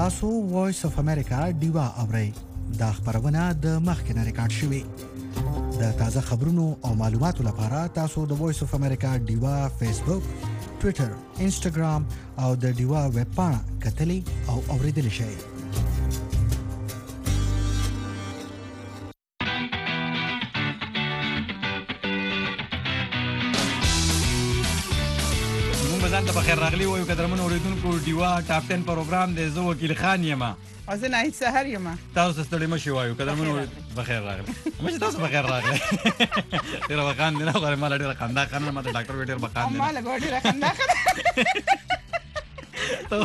تاسو وایس اف امریکا ډیوا اورئ دا خبرونه د مخکنه ریکارډ شوې د تازه خبرونو او معلوماتو لپاره تاسو د وایس اف امریکا ډیوا فیسبوک ټوئیټر انسټاګرام او د ډیوا ویب پاڼه کتلی او اوریدلی شئ ته بخیر راغلی وایو قدرمن اوریدونکو ډیوا ټاپ 10 پروګرام دی زه وکیل خان یم او زه ناهید سحر یم تاسو ستړي مشي وایو قدرمن بخیر راغلی مشه تاسو بخیر راغلی ډیر وخان نه غواړم مال ډیر خندا خان ما ته ډاکټر ویټر بخان نه مال ډیر خندا خان دا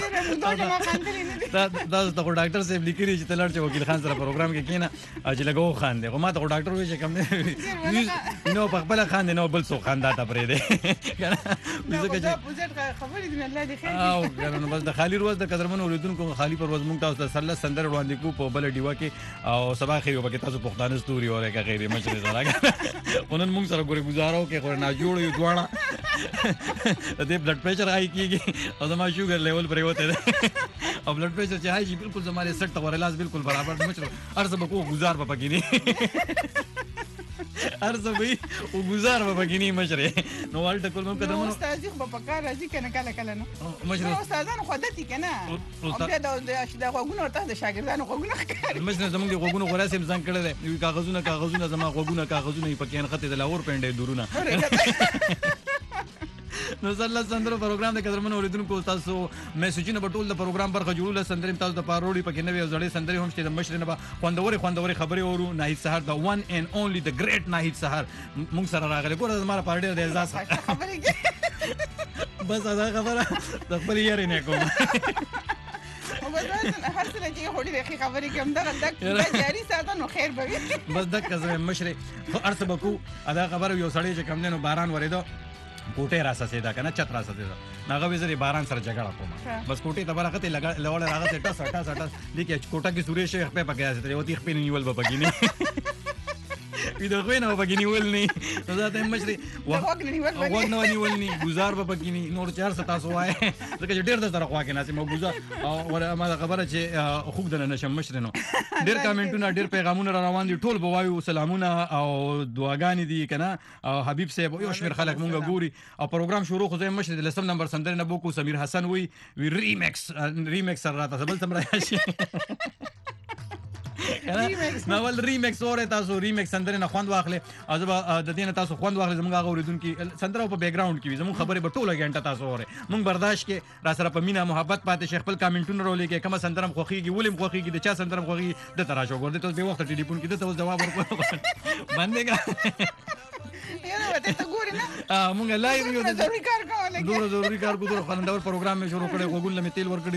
ته ډاکټر صاحب لیکلی چې تلړ چې وکیل خان سره پروګرام کې کینه چې لګو خان دی ما ته ډاکټر وی چې کم نه نو په خپل خان دی نو بل څو خان دا ته پرې دی کنه ځکه چې خبرې دې الله دې خیر او کنه بس د خالی روز د قدرمن اوریدونکو خالی پر ورځ مونږ تاسو ته سره سندر وړاندې کو په بل ډیوا کې او سبا خیر وبکه تاسو پښتانه ستوري اورې کا غیر مشر سره ونن مونږ سره ګوري گزارو کې خو نه جوړ یو دواړه دې بلډ پریشر هاي کیږي او زما شوګر لیول پرې وته او بلډ پریشر چې هاي شي بالکل زماره سټ اور علاج بالکل برابر مچلو ارزه بکو گزار په پکینی ارزه وی او گزار په پکینی مشره نو ولټ کول مو قدمونو استاد خو په کار راځي کنه کله نو مشره استادانو خو دتی کنه او دا غوګونو ته د شاګردانو غوګونو ښکار مشره زمونږ د غوګونو غراسم ځان کړل یو کاغذونه زما غوګونه پکې ان خطه د لاور پنده دورونه نو زله سندرو پروګرام د قدرمن اوریدونکو تاسو میسجونه په ټول د پروګرام برخه جوړول سندریم تاسو د پاروړي پکې نوې زړې سندري هم شته د مشرنه به خوندوري خبري اورو ناهید سحر د one and only the great ناهید سحر مونږ سره راغلی ګوره زما په ډېر د اعزاز خبرې بس دا خبره د خپل یاري نه کوم او بس هر څه چې هولي د خبرې کوم دا جاری ساته نو خیر به بس د کزه مشره ارڅ بکو ادا خبره یو سړی چې کم نه باران وریدو کوټه راسه دا کنه چت راسه دا ناغه وزري باران سره جګړه کوم بس کوټه ته برخه لوړ راغته ټس لیکه کوټه کې سورې شیخ په پکې استه یو تیخ په نیول به پکې نه ویډیو خو نه پکې نیول نه نو دا ته مشري وګ نه نیول نه گزار به پکې نه نور 400 تاسو وای ځکه ډېر د سره خوا کې ناسي مو گزار او ما خبره چې خوب دنه نشم مشري نو ډېر کمنټونه ډېر پیغامونه روان دي ټول بوایو سلامونه او دعاګانې دي کنه او حبیب صاحب یو شمیر خلک مونږ ګوري او پروګرام شروع خو زه مشري د لسم نمبر سندر نه بوکو سمیر حسن وی ریمیکس سره راته بل تم راشي نو ول ریمیکس اوره تاسو ریمیکس سندره نه خوند واخلې او زه د دې نه تاسو خوند واخلې زموږ اوریدونکو سندره په بیک گراوند کې وي زموږ خبره په ټوله غنټه تاسو اوره مونږ برداشت کې را سره په مینا محبت پاتې شیخ خپل کمنټونه رولې کې کوم سندره خوخيږي ولیم خوخيږي د چا سندره خوخيږي د تراشو ګور دې تاسو به وخت ټلیفون کې ته جواب ورکړو باندې کا یاره وته ته ګورې نه مونږ لایو یو ضروري کار کوله ضروري کار کو دوه خلندور پروګرام مې شروع کړی وګول مې تیل ور کړی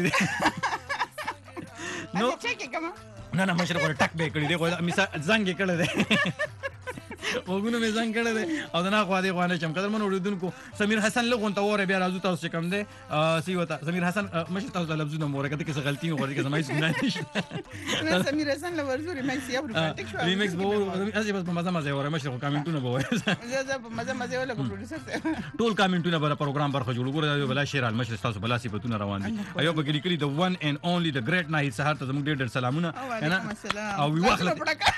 نو چیک کوم نه مشر کوله ټک به کړی دی خو مثال زنګ کړی دی وګونو مې زنګ کړی دی او دا نه خو دې غوانه چم قدر مون اوریدونکو سمیر حسن لغون ته وره بیا راځو تاسو کم دی سی وتا سمیر حسن مشر تاسو لفظونه مور کده کې غلطي وګورئ چې زما هیڅ ګناه نشته سمیر حسن لورزوري مې سی ابرو ټیک شو ریمیکس به اسی بس مزه وره مشر کمنټونه به وایي زه مزه ولا پروډوسر ټول کمنټونه به پروګرام برخه جوړ ګورئ بلا شیر المشر تاسو بلا سی بتونه روان دي ایو به کلی د one and only the great ناهید سحر ته زموږ ډېر سلامونه او وی واخله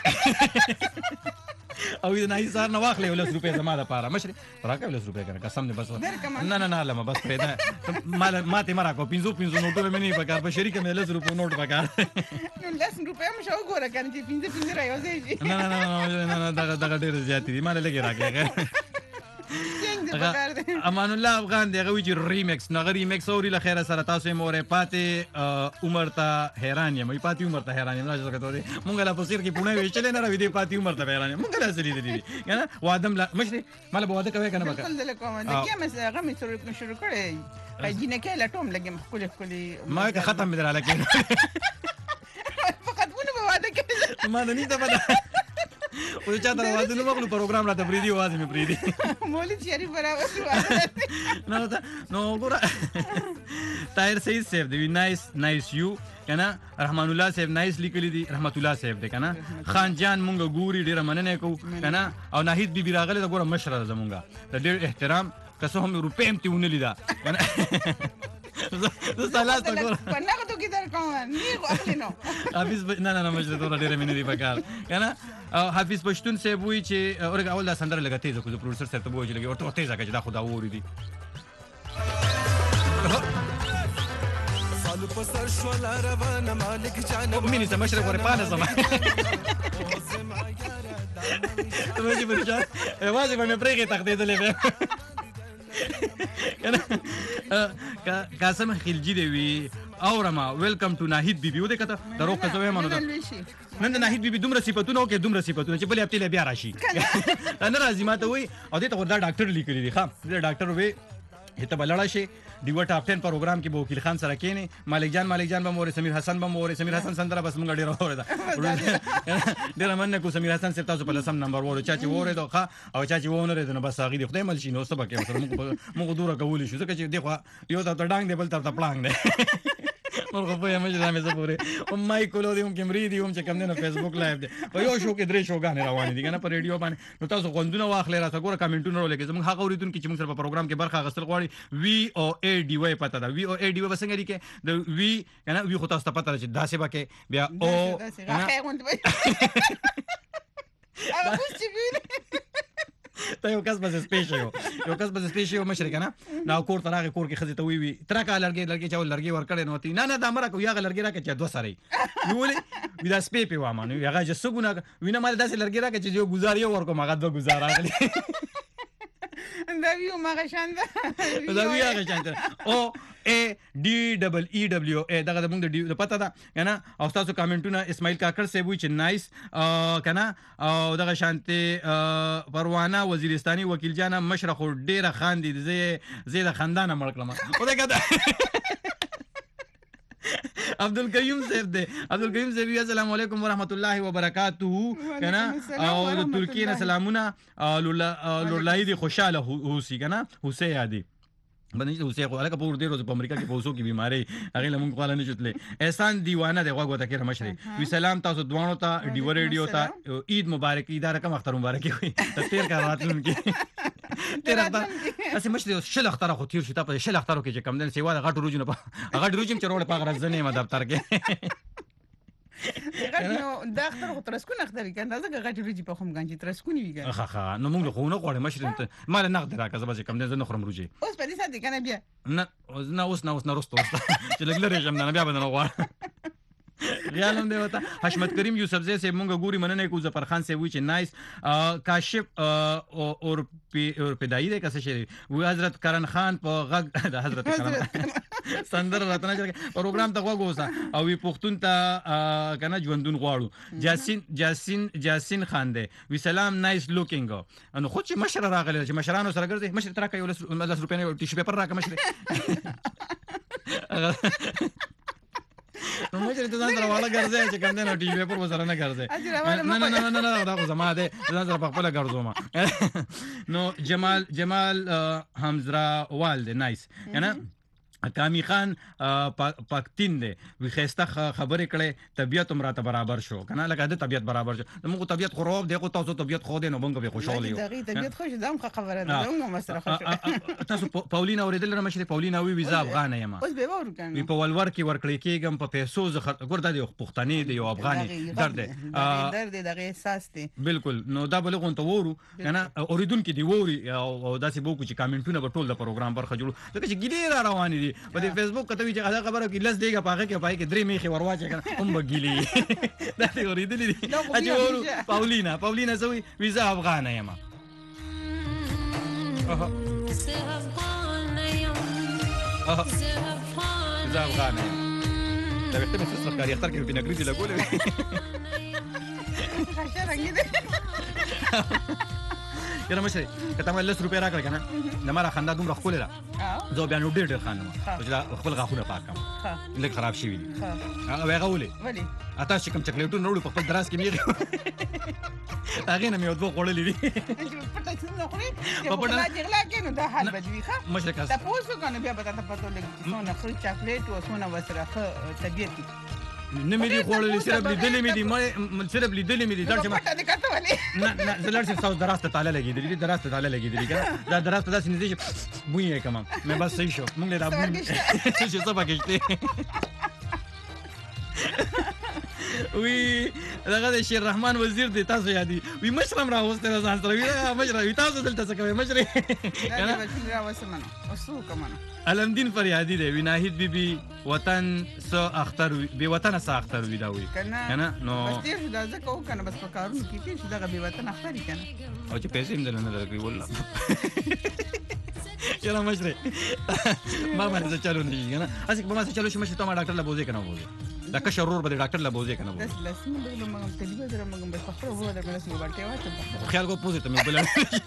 او دې نه هیڅ نه واخلې ولس روپې زما د پاره مشر راکې ولس روپې کنه قسم دې بس نه لمه بس پیدا ماته مرا کو 500 نوټونه مې نه پکار په شریک مې ولس روپې نوټ پکار نو لس روپې مې شو ګوره کنه چې 500 راځي نه دا ډېر زیات دي مال لګي راکې امان الله افغان دی غوي چې ریمیکس نغه ریمیکس اوري له خیره سره تاسو مورې پاتې عمر ته حیران یم پاتې عمر ته حیران یم راځه کته مونږ لا پسیر کې پونه ویچل نه راوي دی پاتې عمر ته حیران یم مونږ لا سړي دي کنه وادم لا مشري مال به واده کوي کنه بکا بالکل کوم د کیمه هغه مې شروع کړې جنکه لا ټوم لګم خپل ما که ختم بدر علی کې فقط ونه به واده کوي ما نه نیته بده او چا دا واده نو مغلو پروګرام راته پریدي واده مې پریدي مولوی شریف برابر نو ګور طاهر سید صاحب دی نایس یو کنه رحمان الله صاحب نایس لیکلی دی رحمت الله صاحب دی کنه خان جان مونږ ګوري ډیره مننه کو کنه او ناهید بي راغله دا ګور مشره زمونږه د ډیر احترام که څه هم روپیم ته ونلی دا کنه زه سلام تاسو پناه ته کیدار کار کوم نه خو نو حافظ نه مشر ته ډېر مینه دی پکار کنه حافظ پښتون سه وی چې اورګه اول دا سندره لګه تیز کو پروډوسر سره ته وایي لګي ورته تیز راکړه دا خدا ووري دي سالو پسر شو روانه مالک جان مینه مشر ور پانه زما ته مې برجا واځي مې پرېږه تخدیدلې به قاسم خلجی دی وی اورما ویلکم ټو ناهید بیبي و دې کته درو کزوې مانو دا نن د ناهید بیبي دومره صفاتونه او کې دومره صفاتونه چې بلې هفته بیا راشي نه راځي ماته وای او دې ته دا ډاکټر لیکلی دی ښا دې ډاکټر وی هته بلړا شي دیو ټاپ 10 پروګرام کې به وکیل خان سره کېنی مالک جان به مور سمیر حسن به مور سمیر حسن سندره بس مونږ ډیر اورید ډیر مننه کو سمیر حسن سره تاسو په لسم نمبر وره چا چې اورید او چا چې وونه رید نو بس هغه دی خدای مل شي نو سبا کې سره مونږ دوره کولی شو ځکه چې دی خو یو ته ډانګ دی بل ته پلانګ دی مرغه په یمه چې مې زپوري او مای کولو دی کوم ری دی چې کوم نه فیسبوک لایو دی په یو شو کې درې شوګانې روانې دي کنه په ریډیو باندې نو تاسو غوندونه واخلې راته ګوره کمنټونه ولګي زموږ هغه اوریدونکو چې موږ سره په پروګرام کې برخه غسل غواړي وی او ای ډی وای پته دا وی او ای ډی وای بسنګ لري کې د وی کنه وی خو تاسو ته پته چې داسې بکه بیا او ته یو کس بس سپیشل مشر کنه نو کور ترغه کور کې خزه ته وی ترکه لړګي چاو لړګي ور کړي نو تی نه دا مره کو یاغه لړګي راکې چې دوه سره ویولې ودا سپې په وامه نو یاغه چې سګونه وینه مال داسې لړګي راکې چې یو گزار یو ورکو ماغه دوه گزار راغلي دا ویو ماغه شاند او ا ډي ډبل ای دبليو ا دغه موږ د پته ده کنه او تاسو کمنټونه اسماعیل کاکړ سی وی چې نایس کنه او دغه شانتي پروانه وزیرستاني وکیل جان مشرق ډیره خان دي زه د خاندان مړ کړم او دغه عبدالکریم صاحب السلام علیکم ورحمت الله وبرکاتہ کنه او د ترکیه نه سلامونه لولای دی خوشاله اوسې کنه اوسې یادي باندې اوسې خو الګ په ډیرو په امریکا کې پوسو کې بیماری هغه لمون خپل نه چتلې احسان دیوانه دی غوږ وته کې مشري وی سلام تاسو دوانو ته ډیو ریډیو ته عید مبارک عید رقم اختر مبارک وي تیر کا راتلون کې تیر اختر اسې مشري شل اختر خو تیر شته په شل اختر کې چې کم دن سیوا غټ روجونه غټ روجم چروړ په غرزنه ما دفتر کې دا اختر خو ترسکون اختر کنه دا غټ روجي په کوم غانچې ترسکونی ویګا خا نو موږ خو نه غوړې مشري مال نقد راکزه به کم دن نه خرم روجي اوس په دې ساتي کنه بیا نه اوس رستو چې لګلره jem نه بیا بدن غواړ خیالم دی وته حشمت کریم یوسف زی سے مونږ ګوري مننه کو ظفر خان سے وی چې نایس کاشف اور پیدای دی کسه شری و حضرت کرن خان په غږ د حضرت کرن سندر راتنه پروګرام ته وګوسا او وی پښتون ته کنه ژوندون غواړو جاسین خان دی وی سلام نایس لوکینګ نو خو چې مشر راغلی چې مشرانو سره ګرځي مشر ترکه یو 10 روپیا ټیشو پیپر راکه مشر نو مې ته ځان سره والا ګرځي چې کوم نه ټي وي پر وسره نه ګرځي نه دا خو زما ده ځان سره په خپل ګرځوم نو جمال حمزرا والد نایس کنه کامی خان پاکتین دی وی خسته خبرې کړي طبيعت امراته برابر شو کنه لکه د طبيعت برابر شو موږ طبيعت خراب دی خو تاسو طبيعت خو دی نو موږ به خوشاله یو طبيعت خوش دم خبره ده موږ مسره خوش تاسو پاولینا اوریدل نه مشري پاولینا وی ویزا افغان یم اوس به ور کنه وی په ولور کې ورکړی کېګم په پیسو زخه ګوردا دی پښتني دی او افغاني درد دغه احساس دی بالکل نو دا بلغون ته وورو کنه اوریدونکو دی ووري او داسې بوکو چې کمنټونه په ټول د پروګرام برخه جوړو ځکه چې ګیلې را روان دي په فیسبوک کته وی چې دا خبره کې لس دیګه پاګه کې پای کې درې میخي ورواچې کنه هم بګیلی دا ته اوریدلې دي اجورو پاولینا زوی ویزا افغان یم ویزا افغان یم دا وخت مې سرکاري اختر کې په نګریزي لګولې خاصه رنګي ده یره مشري کته مې 10 روپیا راکړ کنه نه ماره خندا دومره خپل را زه بیا نو ډېر خانم چې خپل غاخونه پاکم لږ خراب شي وي هغه غولې ولی اته چې کوم چاکلیټونه وروړو په خپل دراز کې میږي هغه نه مې دوه خوړلې دي پټه څه نه خوري په پټه جګړه کې نو دا حال بدوي ښه مشري تاسو کنه بیا به تاسو پته لګي چې څونه خري چاکلیټ او څونه وسره طبيعت نه مې دي خوړلې صرف لیدلې مې دي ما صرف لیدلې مې دي درځم پټه دې کاته ولې نه زلر چې تاسو دراسته تعالی لګیدلې دراسته تعالی لګیدلې دا دراسته داسې نه دي چې بوې کمم مې بس صحیح شو مونږ له دا بوې چې څه پکې وی دغه د شیر رحمان وزیر دی تاسو یادي وی مشرم راوسته ځان سره وی مشر وی تاسو دلته څه کوي مشر علمدین فریادی دی وی ناهید بیبي وطن سو اختر بی وطن سو اختر وی دا وی کنه نو بس دې دا ځکه وکنه بس په کارونو کې چې دغه بی وطن اختر کنه او چې پیسې هم دلته نه درکوي والله چلا مشر ما باندې چلو نه کنه اسی په ما چلو شي مشر ته ما ډاکټر لا بوزي کنه بوزي دا که شرور به ډاکټر لا بوزي کنه بس لسنه به موږ تلیبه درو موږ بس خپل وو دا کنه سو ورته واچو خیال کو پوزي ته مې بل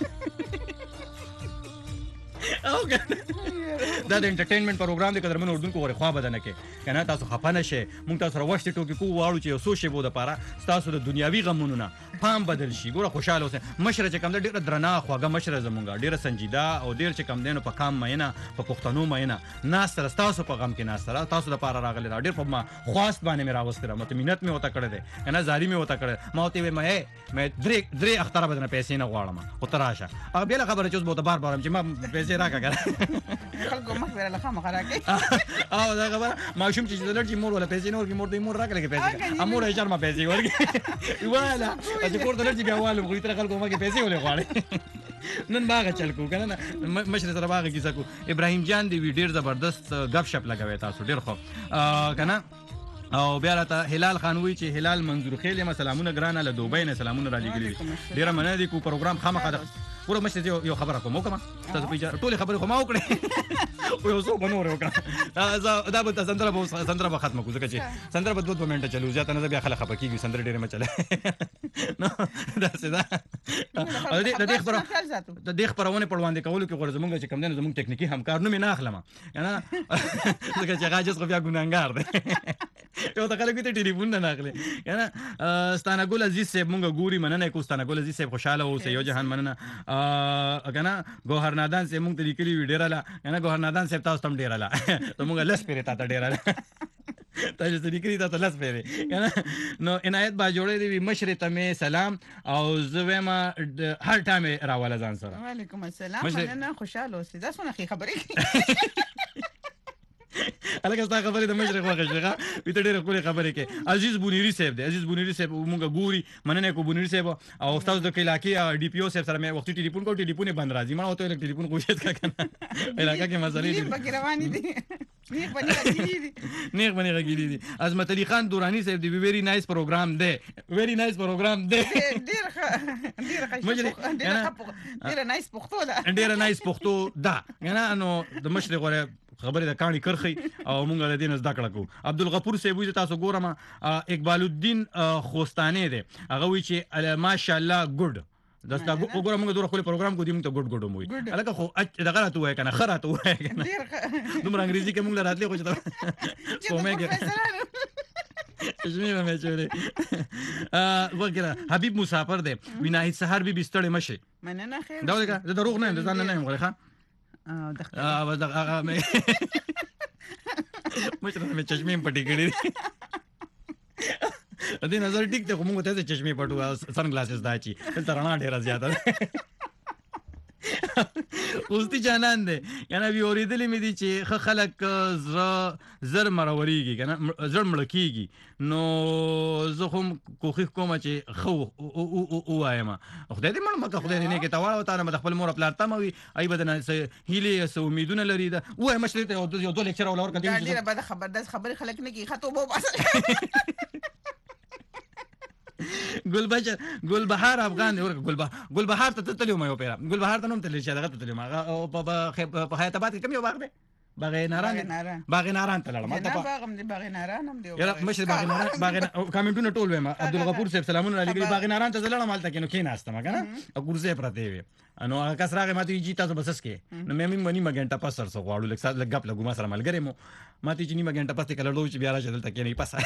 او دا د انټرټینمنت پروګرام د قدرمن اردن کو غره خوا بدنه کې کنه تاسو خپانه شي مونږ تاسو راوښتي ټوکی کو واړو چې سو شی بو د پاره تاسو د دنیاوی غمونو نه پام بدل شي ګوره خوشاله اوسه مشر چې کم د ډیره درنا خواګه مشر زمونږ ډیره سنجیده او ډیر چې کم دینو په کام مینه په پښتنو مینه ناس سره تاسو په غم کې ناس سره تاسو د پاره راغلی ډیر په ما خواست باندې مې راوستره مته مينت مې وته کړه دې کنه زاری مې وته کړه ما ته مې درې اختر بدنه پیسې نه غواړم او تراشه او بل خبره چې بو ته بار بار چې ما پیسې راکا خلکو مخ ورله خامخ راکې او دا خبره ماشوم چې دلته مور ولا پیسې نور کې مور دې مور راکړي پیسې امور یې شرم پیسې ورګي والا چې کور دلته بیا والو خو تر خلکو مګي پیسې ولې غواړي نن باغ چل کو کنه مشر سره باغ کیسه کو ابراهیم جان دی ډیر زبردست غب شپ لګوي تاسو ډیر خو کنه او بیا راته هلال خان وی چې هلال منظور خیل ما سلامونه ګرانه له دوبۍ نه سلامونه را لګیلي ډیر مننه دي کو پروګرام خامخا پورا مشر یو خبره کوم کوم تاسو په ټول خبره خو ما وکړه او یو څو بنور وکړه دا به سندره به ختمه کو ځکه چې سندره به 2 منټه چلو ځاته نه بیا خلک خپکیږي سندره ډیره مچله نو دا سدا د دې خبرونه په وړاندې کولو کې غوړ زمونږ چې کم نه زمونږ ټکنیکی همکار نو مې نه اخلم کنه ځکه چې غاجس خو بیا ګناګار دی یو تا خلک ته ټلیفون نه اخلي کنه ستانه ګل عزیز صاحب مونږ ګوري مننه کو ستانه ګل عزیز صاحب خوشاله اوسه یو جهان مننه کنه گوهر نادان صاحب مونږ ته لیکلي وی ډیره لا کنه گوهر نادان صاحب تاسو تم ډیره لا ته مونږ لس پیری تا ډیره لا تاسو ته لیکلي تا لس پیری کنه نو عنایت با جوړې دی مشر ته مې سلام او زویما هر ټایم راواله ځان سره وعلیکم السلام مننه خوشاله اوسه دا څونه خبرې الګا ستا خبرې د مشر خوښه شيغه وي ته ډېر خپل خبرې کې عزیز بونيري صاحب دی عزیز بونيري صاحب مونږ ګوري مننه کو بونيري صاحب او استاد د علاقې ډي پی او صاحب سره مې وخت ټلیفون کو ټلیفون بند راځي ما ته ټلیفون کوشش کا کنه علاقې کې مسلې دي پکې روانې دي نیک باندې غږیلی دي عظمت علي خان دورانی صاحب دی ویری نایس پروګرام دی ویری نایس پروګرام دی ډېر نایس پښتو ده ډېر نایس پښتو ده کنه نو د مشر غوړه خبره د کانی کرخي او مونږ له دین زده کړه کو عبدالغفور صاحب وی تاسو ګورم اقبال الدین خوستانه دی هغه وی چې ماشاءالله ګډ دستا وګوره موږ دوه خپل پروګرام کو دي موږ ته ګډ ګډ موي الکه خو دغه راته وای کنه خراته وای کنه دومره انګریزي کې موږ راتلې خو چې کومه کې اسمه مې چوره وګوره حبیب مسافر دی وینای سحر به بستړې مشه مننه خیر دا وګوره د دروغ نه ځان نه یم غوړه مشر مې چشمې پټې کړې دې نظر ټیک ته موږ ته چشمې پټو سن ګلاسز داچی تل رڼا ډیره زیاته اوستی جانان دی یعنی وی اوریدلې مې دي چې خلک زر مروريږي کنه زر مړکیږي نو زه هم کوخ کوم چې خو او وایم خدای دې مړ مکه خدای دې نه کې تاوړ او تعالی خپل مور خپل ارتم وي ای بدن هیله سو امیدونه لري دا وای مشر ته یو دوه لیکچر ولور کړي دا ډیره بد خبر خلک نه کی خطو بو بس ګلبهار افغان دی ورکه ګلبهار ته تللی ما یو پیرا ګلبهار ته نوم تللی چې دغه تللی ما په حیات آباد کې کوم یو باغ دی باغ ناران ته لاړم ته باغ ناران هم دی یاره مشر باغ کمنټونه ټول وایم عبدالغفور صاحب سلامونه علیکم باغ ناران ته لاړم مالته کې نو کې ناستم کنه او ګورځه پرته وي نو کس راغی ماته جی تاسو بسس کې نو مې منی مګنټه پاس سره غواړو لکه سات لګپ لګو ما سره ملګری مو ماته چې نیمه غنټه پاس ته کله دوی چې بیا راځل ته کې نه پاس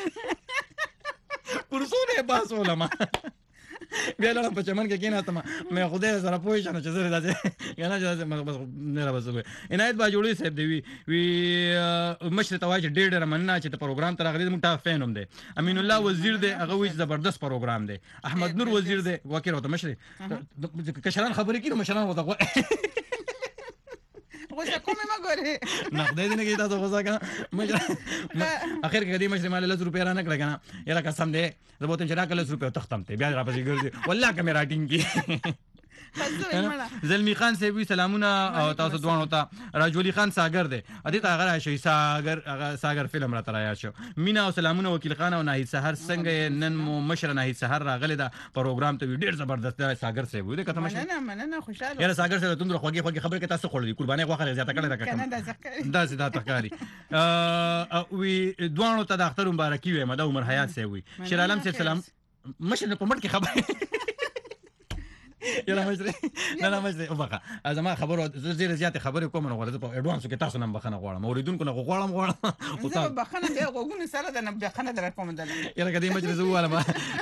پرسونه باس ولما بیا لاړم په چمن کې کېناستم مې خدای سره پوه شم چې زه راځم یا نه چې بس نه را بسوي عنایت با جوړی صاحب دی وی مشر تواج ډېر مننه چې پروګرام تر غلي موږ ټاپ فین هم دی امین الله وزیر دی هغه وی زبردست پروګرام دی احمد نور وزیر دی وکیل وته مشر کشران خبرې کړي مشران وته غوسه کومه ما ګورې نه خدای دې نه کوي تاسو غوسه کنه مشر اخر کې دې مشر مال 10 روپیا را نه کړ کنه یاره قسم دې زه به ته چې راکړل 10 روپیا تختم ته بیا را پسې ګرځي والله کیمرا ټینګ کی زلمی خان صاحب سلامونه او تاسو دوه ته راجولی خان ساګر دی ادي تا هغه شي ساګر فلم را ترایا شو مینا او سلامونه وکیل خان او ناهید سحر څنګه نن مو مشر ناهید سحر راغله دا پروګرام ته ډیر زبردست ساګر صاحب وي کته مشر مننه خوشاله یاره ساګر صاحب تم خوږی خبره کې تاسو خورلې قرباني غوخه زیاته کړل راکړه دا سیده تخکاری وی دوه ته د اختر مبارکي وي مده عمر حیات صاحب وي شیر عالم صاحب سلام مشر په مټ کې خبره یاره مشر نه مشر او بخا ازما خبرو زیر زیات خبرې کوم نو غواړم په اډوانس کې تاسو نن بخنه غواړم اوریدونکو نه غواړم او تاسو بخنه دی غوګونه سره د نه بخنه در کوم دل یاره کدی مشر زو والا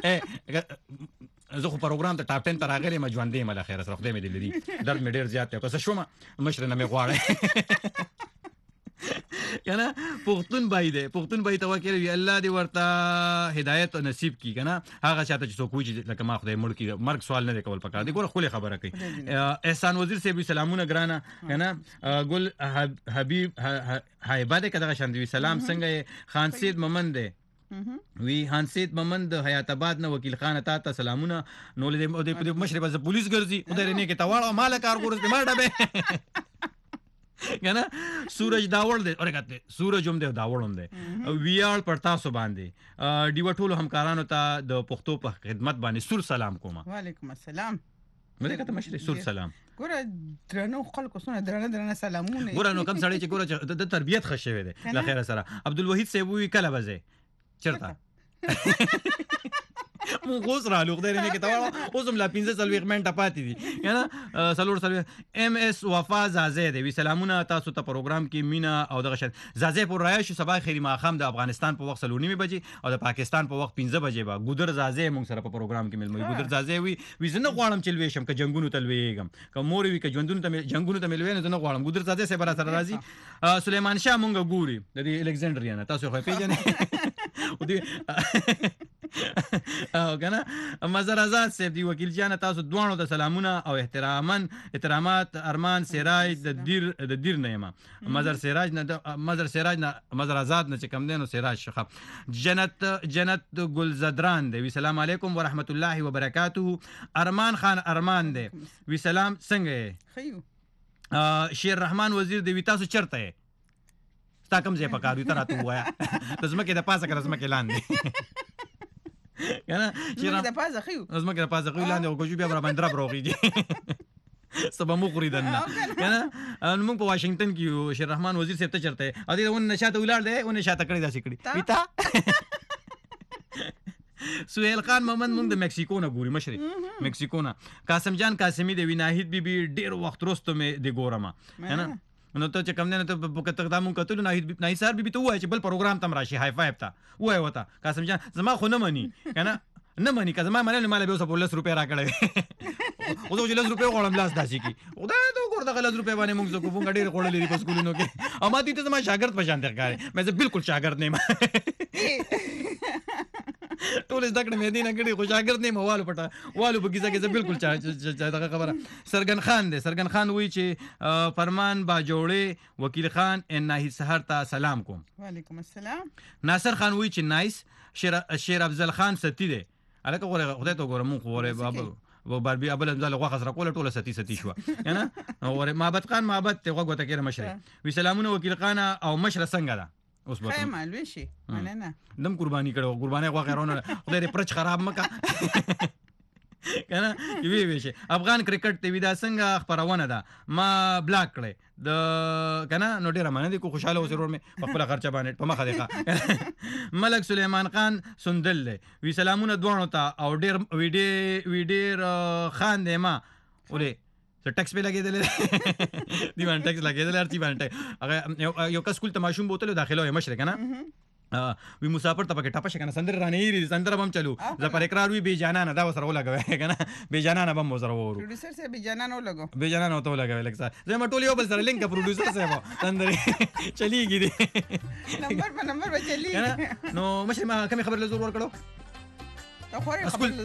زه خو پروګرام ته ټاپ 10 تر راغلی ما ژوندې مله خیر سره خدای مې دې لري درد مې ډیر زیات دی که څه شوم مشر نه مې غواړم کنه پښتون بای دی پښتون بای ته وکړي وی الله دې ورته هدایت او نصیب کی کنه هغه چاته چې څوک وایي لکه ما خدای مړ کی مرګ سوال نه کول پکار دی ګوره خله خبره کوي احسان وزیر صاحب سلامونه ګرانه کنه ګل حبیب هایبه دې کده شاندوی سلام څنګه خان سید ممن دی وی حنسید ممند حیات آباد نه وکیل خان ته سلامونه نو دې مشرب از پولیس ګرځي خدای نه کې تاواړه مال کار ګورز به مړه به کنه سورج داوړ دی اورګه سورج هم دی داوړ هم دی ویاړ پړتا سو باندې ډیو ټولو همکارانو ته د پښتو په خدمت باندې سور سلام کوم وعلیکم السلام مله کته مشر سور سلام ګوره درنو خلکو سونه درنه سلامونه ګوره نو کم سړی چې ګوره د تربيت خښوي دی لا خیر سره عبدالوحید صاحب وی کله بځه چرته مو غوس را لوخ درې نه کې تا اوسم لا 15 سلويخ منټه پاتې دي یعنی سلور سلوي ام اس وفا زازه دی وی سلامونه تاسو ته پروګرام کې مینا او دغه شت زازه پر رایش صبح خیری ماخام د افغانستان په وخت 9:30 بجې او د پاکستان په وخت 15 بجې با ګودر زازه مونږ سره په پروګرام کې ملمي ګودر زازه وی زنه غواړم چې لوي شم ک جنگونو تلويګم ک مور وی ک ژوندونو ته جنگونو ته ملوي نه زنه غواړم ګودر زازه سره برا سره راځي سليمان شاه مونږ ګوري د الکسندریا نه تاسو خو پیژنې او دی او کنه مزر آزاد صاحب دی وکیل جان تاسو دوانو د سلامونه او احترامات ارمان سراج د دیر نه ما مزر سراج نه مزر آزاد نه چې کم دینو سراج شخه جنت گلزدران دی وی سلام علیکم ورحمت الله وبرکاته ارمان خان ارمان دی وی سلام څنګه خیو شیر رحمان وزیر دی وی تاسو چرته تا کوم ځای پکارو ته راته وایا زمکه د پاسه کړه زمکه لاندې کنه شیر د پازه خيو زمکه د پازه خيو لاندې او کوجو بیا برابر درب روغيږي سبا مو خریدنه کنه موږ په واشنگټن کې شیر رحمان وزیر صاحب ته چرته ا دې ون نشاته ولار دی ون نشاته کړی دا سکړي پیتا سہیل خان محمد مونږ د مکسیکو نه ګوري مشري مکسیکو نه قاسم جان قاسمی د ویناهید بیبي ډیر وخت وروسته مې د ګورما کنه نو ته چې کوم نه ته په تقدام کتل نه سار بي ته وای چې بل پروګرام تم راشي هاي فایو ته وای وته قاسم جان زما خو نه مني کنه نه مني که زما منل مال به اوس په 10 روپیا راکړې او زه 10 روپیا غواړم لاس داسي کی خدای ته ګور دغه 10 روپیا باندې موږ زه کوم ډېر غوړلې په سکولونو کې اما دې ته زما شاګرد په شان درکاري مې زه بالکل شاګرد نه ټول زده کړې مې دې نه کړې خو شاګرد نه موالو پټه والو په کیسه کې زه بالکل دغه خبره سرګن خان وی چې فرمان با جوړې وکیل خان ان ناهید سحر ته سلام کوم وعلیکم السلام ناصر خان وی چې نایس شیر افضل خان ستی دی الکه خدای ته ګورم خو وره بابا و باربي ابل انزل غوخه سره کوله ټوله ستی شو کنه اور محبت خان محبت ته غوته کړه مشره وی سلامونه وکیل خان او مشره څنګه ده اوس به معلوم شي نه دم قرباني کړو قرباني غوخه رونه خدای دې پرچ خراب مکه کنه وی شي افغان کرکټ ټي وی دا څنګه خبرونه ده ما بلاک کړې د کنه نو ډیره معنی دي کو خوشاله وسرور مې په خپل خرچه باندې په مخه ده ملک سليمان خان سندل وی سلامونه دوانو ته او ډیر ویډیر خان دې ما ولې ټیکس په لګیدل دی باندې ټیکس لګیدل ارتي باندې هغه یو کس کول تماشوم بوتل داخله وي مشره کنه وی مسافر ته پکې ټاپه شکنه سندر رانه یری سندر بم چلو ز پر اقرار وی بے جانانه دا وسره ولګوي کنه بے جانانه بم وسره ورو پروډوسر سے بے جانانه ولګو بے جانانه تو لګوي لکه زه مټول یو بل سره لینک پروډوسر صاحب سندر چلیږي دي نمبر به چلی نو مشه ما کوم خبر له زور ور کړو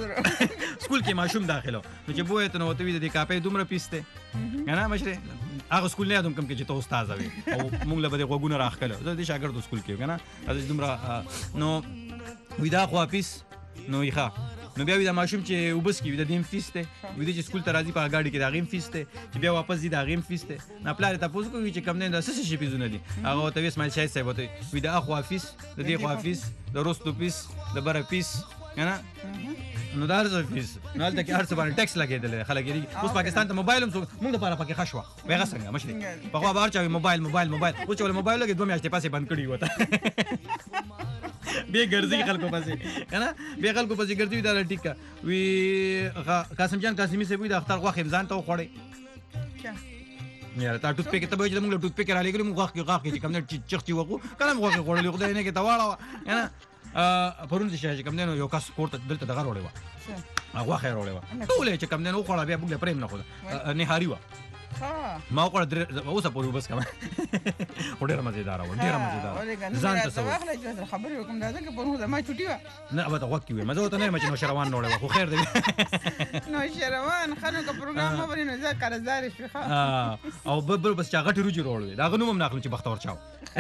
سکول کې ماشوم داخلو نو چې بوې ته نو ته وی د کاپې دومره پیسته کنه مشره هغه سکول نه یادوم کوم کې چې ته استاد وې او موږ له بده غوګونه راخکله زه د شاګرد سکول کې کنه از دومره نو ودا خو اپیس نو یخه نو بیا د ماشوم چې وبس کې د دیم فیس ته وې چې سکول ته راځي په گاډي کې د غیم فیس ته چې بیا واپس دي د غیم فیس ته نه پلار ته پوښتنه کوي چې کم نه د سس شي پیزونه دي هغه ته وسمایل شای صاحب ته وې د اخو افیس د دې خو افیس د روستو پیس د بر پیس کنه نو دار زو فیس نو الته کې هرڅه باندې ټیکس لګیدل خلک یې اوس پاکستان ته موبایل هم موږ لپاره پکې خشوا وغه څنګه مشري په خو بار چا موبایل او چې موبایل لګي 2 میاشتې پاسې بند کړی وته به ګرځي خلکو پاسې کنه به خلکو پاسې ګرځي دا ټیکا وی قاسم جان قاسمی سه وی د اختر غوخه ځان ته خوړې یا تا ټوت پیک ته به چې موږ ټوت پیک را لګلو موږ غوخه چې کوم نه چخ وقو کله غوخه خوړلې خدای نه کې تواړه کنه پرون چې کوم نه یو کس کوړه دلته دغه وروړې و هغه خیر وروړې و ټول چې کوم نه وخوړه بیا موږ پرېم نه خو نه هاري و ما وکړه اوسه پورې بس کوم ډېر مزیدار و ډېر مزیدار ځان ته څه خبرې وکم دا چې په نو ما چټي و نه به تا وکی وې مزه ته نه مچ نو شروان نوړې خو خیر دی نو شروان خلک پروګرام مې نه ځکه قرضدار شي او بل بس چا غټي روجي وروړې دا غنوم نه اخلم چې بختور چاو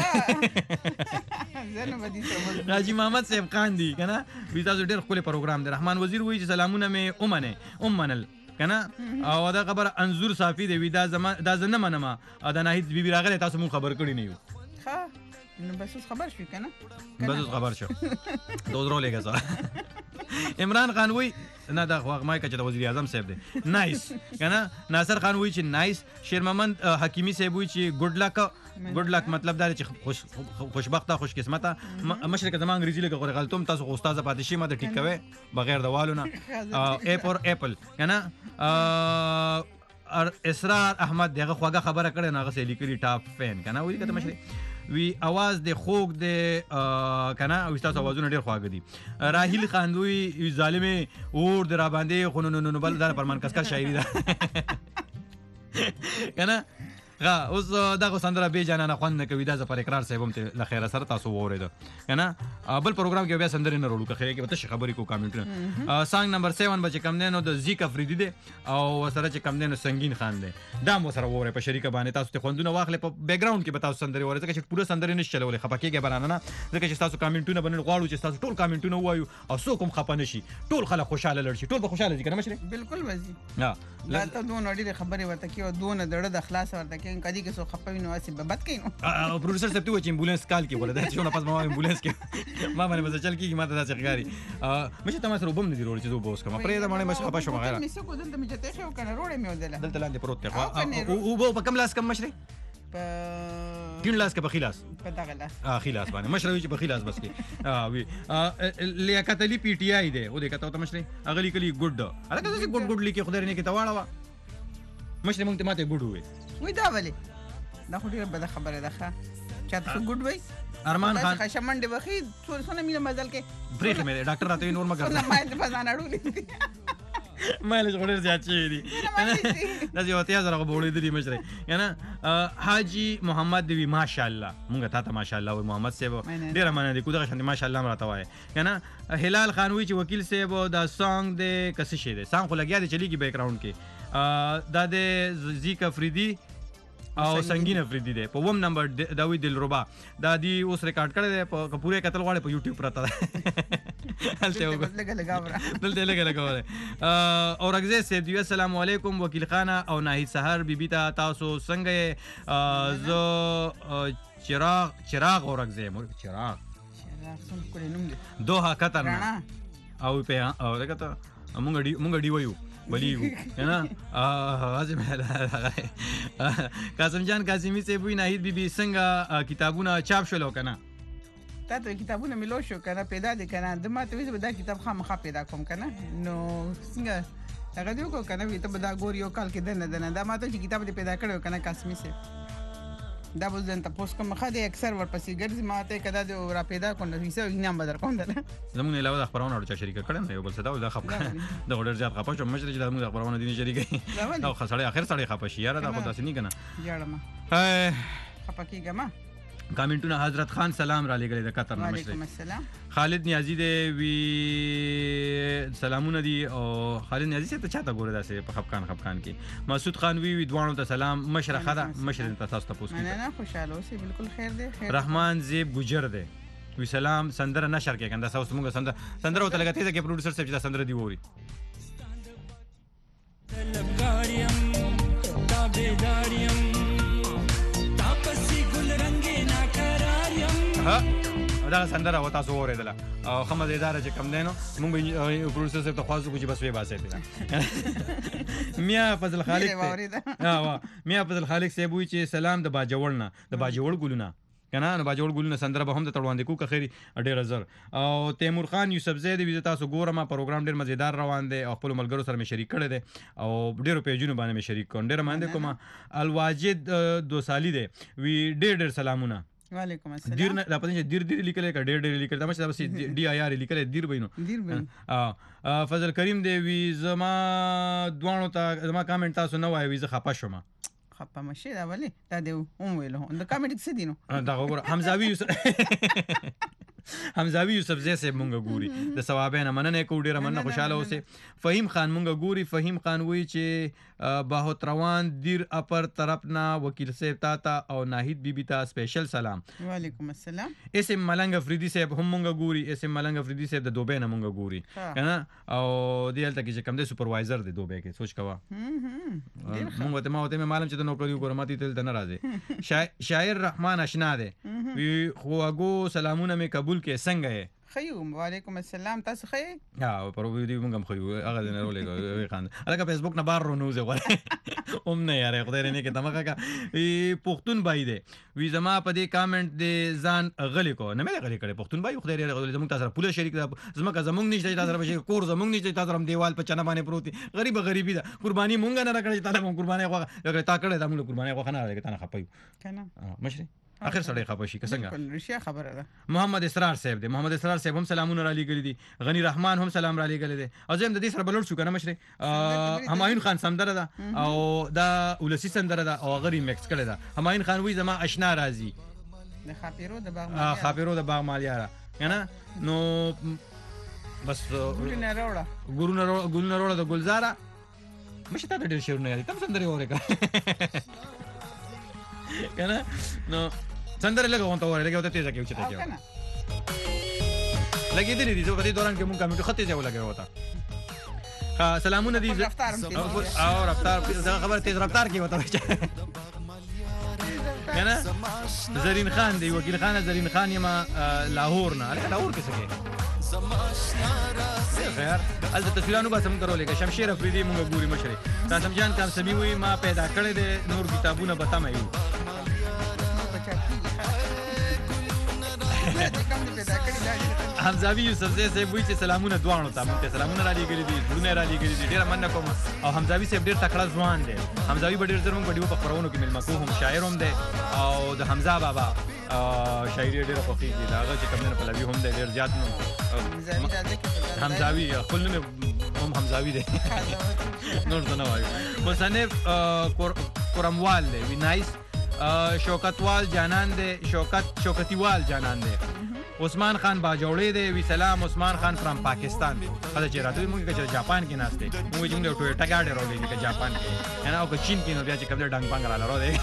زنه ودی ته راجی محمد صاحب خان دی کنه وی تاسو ډېر خپل پروګرام دی رحمان وزیر وی چې سلامونه مې اومنل کنه او دا خبر انزور صافي دی وی دا زما دا زنه منما دا ناهید بیبي راغله تاسو مون خبر کړی نه یو ها نو بس خبر شو کنه بس خبر شو دوزرو لګا سره عمران خان وی نه دا غوغمای کچ د وزیر اعظم صاحب دی نایس کنه ناصر خان وی چې نایس شیر محمد حکیمی صاحب وی چې ګډ لک مطلب دا چې خوشبخته خوش قسمته مشرق زمان انګریزي لګه غوړ غلطوم تاسو استاد پاتې شي ماته ټیک کوي بغیر د والونه اپل کنه اسرار احمد دغه خواږه خبره کړې نه غسه لیکلي ټاپ فین کنه وی کته مشرق وی आवाज د خوګ د کنه او تاسو आवाजونه ډیر خواږه دي راهیل خان وی ظالمه اور در باندې خونونو بل در پرمان کسکر شاعری ده کنه اوس دغه سندره به جانانه خوند نه کوي دا ز پر اقرار صاحب هم ته لخيره سره تاسو وورید کنه بل پروګرام کې بیا سندره نه وروړو که کې وته خبرې کو کامنټ سانګ نمبر 7 بچ کم نه نو د زیک افریدی دی او سره چې کم نه سنگین خان دی دا مو سره وره په شریکه باندې تاسو ته خوندونه واخلې په بیک گراوند کې به تاسو سندره وره ځکه چې پوره سندره نشي چلولې خپکیږي بنانه نه ځکه چې تاسو کامنټونه باندې غواړو چې تاسو ټول کامنټونه وایو او څوک هم خپه نشي ټول خلک خوشاله لړشي ټول به خوشاله دي کنه مشره بالکل وځي لا ته دوه نړۍ خبرې وته کې او دوه دړه د اخلاص ورته کې کدي کې سو خپه نو اسی به بد کینو پروډوسر صاحب ته و چې امبولانس کال کې ولا دا چې نو پس ما امبولانس کې ما باندې بس چل کېږي ما ته دا څنګهاري مشه تاسو سره وبم نه دی وروړي چې دوه بوس کوم پرې دا باندې مشه خپه شو غیره مې څه کو دلته مې چته شو کنه روړې مې ودله دلته لاندې پروت دی او په کم لاس کم مشري په کین لاس کې په خلاص په دغه لاس خلاص باندې مشروي چې په خلاص بس کې وی لیاقت علی پی ټی آی دی او دې کته ته مشري اغلی کلی ګډ هغه څه ګډ لیکي خدای نه کې تواړه مشري مونږ ته ماته ګډ وې دا ولې دا خو ډیره بده خبره ده ښه چاته ګډ وای ارمان خان خشمنډ وخی څونه مینه مزل کې بریک مې ډاکټر راته نور ما ګرځي ما ته بزان اړولې مالې جوړه زیات شي دي دا یو اتیا زره غوړې دي مشره کنه حاجی محمد دی ماشاءالله مونږ ته ماشاءالله او محمد صاحب ډیر مننه دي کو دغه شان ماشاءالله راته وای کنه هلال خان وی چې وکیل صاحب دا سانګ د کس شي دي سانګ خو لګیا دي چلیږي بیک گراوند کې دا د زیک افریدی او سنگین افریدی دی په وم نمبر داوی دلربا دا دی اوس ریکارډ کړی دی په پوره قتل غواړي په یوټیوب پرته هلته لګا اورګزه سید یو السلام علیکم وکیل خانه او ناهید سحر بیبی تاسو څنګه زه چراغ اورګزه چراغ دوه قطر او په او دغه مونږ دی وایو بلیو کنه حاضر قاسم جان قاسمی سے وی ناهید بی بی څنګه کتابونه چاپ شول کنه تاسو کتابونه ملو شو کنه پیدا دي کنه د ماته وی دا کتاب خامخا پیدا کوم کنه نو څنګه هغه دیو کو کنه وی ته بدا ګور یو کال کې دنه دا ماته چې کتاب دې پیدا کړو کنه قاسمی سے دا بوزن ته پوس کوم خاله اکثر ورپسې ګرځي ماته کدا د را پیدا کول ویسه انعام بدر کوم ده زمون علاوه د خبرونه ورته شریک کړم یو بل څه دا خبره د غوډر زیات خپه شو مشر چې د موږ خبرونه دي شریک او خسړې اخر سړې خپه شي یاره دا خو تاسو نه کنه یاره ما خپه کیګه ما کامنټونه حضرت خان سلام را لګلې د قطر نه مشري وعلیکم السلام خالد نیازی دی وی سلامونه دی او خالد نیازی څه ته چاته ګوره داسې په خفقان کې مسعود خان وی دوانو ته سلام مشره خدا مشره ته تاسو ته پوښتنه نه خوشاله اوسې بالکل خیر دی رحمان زیب ګجر دی وی سلام سندره نشر کې کنده تاسو موږ سندره وته لګته کې پروډوسر صاحب چې دا سندره دی ووري طلبګاریم تابعداریم تاپسی ګل رنگې ناقراریم ها دا سندره وتا سو اوریدله او خمد اداره چې کم دینو موږ پروډوسر صاحب ته خواږو چې بس وی باسه دي میا فضل خالق میا فضل خالق صاحب وی چې سلام د باجوړ نه د باجوړ ګلونه کنه نو باجوړ ګلونه سندره به هم د تړوان کو خیری ډیر زر او تیمور خان یوسف زید وی تاسو ګورم پروګرام ډیر مزیدار روان دی او خپل ملګرو سره مې شریک کړی دی او ډیرو پیجونو باندې مې شریک کړم ډیر مانده کوم الواجد دو سالی دی وی ډیر سلامونه وعلیکم السلام دیر نه پاتې دیر لیکل کا ډیر لیکل دا مشه بس ډي آی آر لیکل دیر بینو فضل کریم دی وی زما دوانو ته زما کامنټ تاسو نه وای وی زه خپه شوم خپه مشه دا ولې دا دی ویلو د کامنټ څه دینو دا وګوره حمزاوی یوسف زی صاحب مونږ ګوري د ثوابین مننه کو ډیره مننه خوشاله اوسه فهیم خان مونږ ګوري فهیم خان وی چې باهوت روان دیر اپر طرف نا وکیل صاحب تا او ناهید بیبی تا سپیشل سلام وعلیکم السلام اسم ملنګ افریدی صاحب هم مونږ ګوري اسم ملنګ افریدی صاحب د دوبه نه مونږ ګوري کنه او دیلته کې چې کم دی سپروایزر دی دوبه کې سوچ کوا مونږ ته ما معلوم چې د نوکری ګورماتي تل نه راځي شاعر رحمان اشنا دی وی خواګو سلامونه مې قبول کې څنګه یې خیو وعلیکم السلام تاسو خی پر ویډیو موږ هم خیو هغه نه رولې خان الګا فیسبوک نه بار رونوز غواړي نه یاره خدای نه کې دماغه کا پښتون بای دی وی زما په دې کامنټ دې ځان غلې کو نه مې غلې کړې پښتون بای خدای دې زموږ تاسو پوله شریک زما زموږ نشته تاسو به کور زموږ نشته تاسو هم دیوال په چنه باندې پروتي غریبي ده قرباني مونږ نه راکړې تاسو مونږ قرباني خو تا کړې دا مونږ قرباني خو نه راکړې تا نه خپایو کنه مشري اخر سړی خپه شي څنګه رښتیا خبره ده محمد اسرار صاحب دی محمد اسرار صاحب هم سلامونه را لګلې دي غنی رحمان هم سلام را لګلې دي او زم د دې سره بلور شو کنه مشري همایون خان سندره ده او دا ولسی سندره ده او غری میکس کړی ده همایون خان وی زما آشنا راځي د خاپیرو د باغ مالیاره کنه نو بس ګورونه روړه د ګلزاره مشه تا ډېر شعرونه یادي تم سندره اورې کنه نو سندره لګاونته وره لګاوته تیزه کې وچته کې لګې دي دي په دې دوران کې مونږ کمیټو خطې ځای ولګاو وتا سلامونه دي او رفتار دا خبر تیز رفتار کې وتا کنه زرین خان دی وکیل خان زرین خان یما لاهور نه لاهور کې څه خیر ال تصویرانو به سم کرو لګه شمشیر افریدی مونږ ګوري مشري قاسم جان کام سمي وي ما پیدا کړی د نور کتابونه به تم ایو حمزاوی یوسف زی صاحب وی چې سلامونه دوانو ته مونږ ته سلامونه را لګیږي دي ډونه را لګیږي دي ډیر مننه کوم او حمزاوی صاحب ډیر تکړه ځوان دی حمزاوی به ډیر زر مونږ ویډیو په خبرونو کې ملما کوم شاعر هم دی او د حمزه بابا شاعري ډیر خوښیږي دا هغه چې کوم نه پلوي هم دی ډیر زیات نو حمزاوی خپل نوم هم حمزاوی دی نور څه نه وایو مصنف قرموال دی وی نایس شوکتوال جانان دی شوکتیوال جانان دی عثمان خان باجوړې دی وی سلام عثمان خان فرام پاکستان خدای چې راته موږ چې جاپان کې ناشته موږ چې موږ ټوټه گاډي راوړې چې جاپان کې نه او چین کې نو بیا چې کله ډنګ پنګ را لرو دی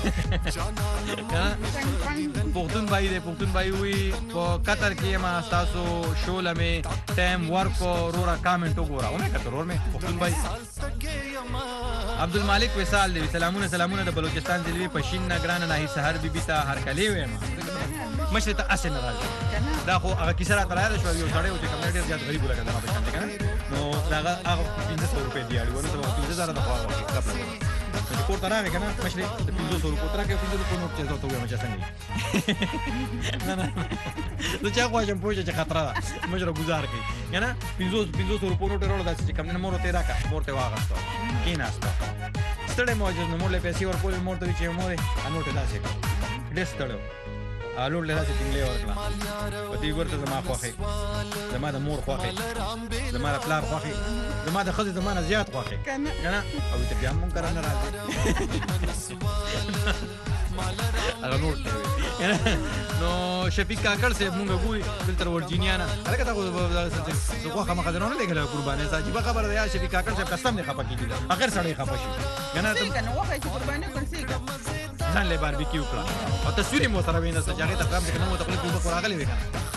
پښتون بای وی په قطر کې ما تاسو شوله می ټایم ورکو رورا کامنټ وګورا او مې کتر ور مې پښتون بای عبدالمالک وصال دی سلامونه د بلوچستان ضلع پښین نگران نه سحر بیبي ته هر کلی وې ما مشه ته اسن راځي دا خو هغه کیسه را تراله شو یو سړی چې کوم ډیر زیات غریب لګا دا په شان کنه نو دا هغه 1500 روپے دی اړ ونه ته 15000 د خواږه چې کوټه راغی کنه مشه د 1500 روپے ترکه 1500 روپے نو چې ته وې ما څنګه نه نو چا خواجم پوهه چې خطر ده مجره گزار کی کنه 1500 روپے نو ټرول داسې چې کوم نه مور ته راکا مور ته واغستو کیناسته ستړی موجود نو مور له پیسې ورکول مور ته چې مور انو ته داسې ډېر ستړی الو له داسې ټینګلې ورکړه په دې ورته زما خوښي زما د مور خوښي زما د پلار خوښي زما د خځې زما نه زیات خوښي کنه او ته بیا مونږ کرانه راځي هغه نور ته نو شفیق کاکړ صاحب مونږ ګوري دلته ورجینیا نه هغه ته زه خو مخه درونه لګل قرباني صاحب خبره ده یا شفیق کاکړ صاحب قسم نه خپه کیږي اخر سړی خپه شي کنه ته کنه وخت چې قرباني کول سي ځان له باربیکیو کړه او تصویر مو سره وینځه چې هغه ته کوم څه نو ته خپل په راغلی وکنه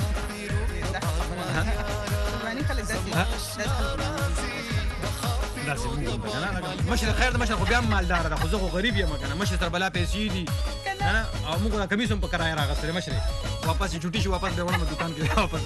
قرباني خلک داسې کنه مشر خیر د مشر خو بیا مالدار ده خو زه خو غریب یم کنه مشر تر بلا پیسې دي کنه او موږ د کمیسون په کرایه راغستره مشر واپس چټي شو واپس به ونه دکان کې واپس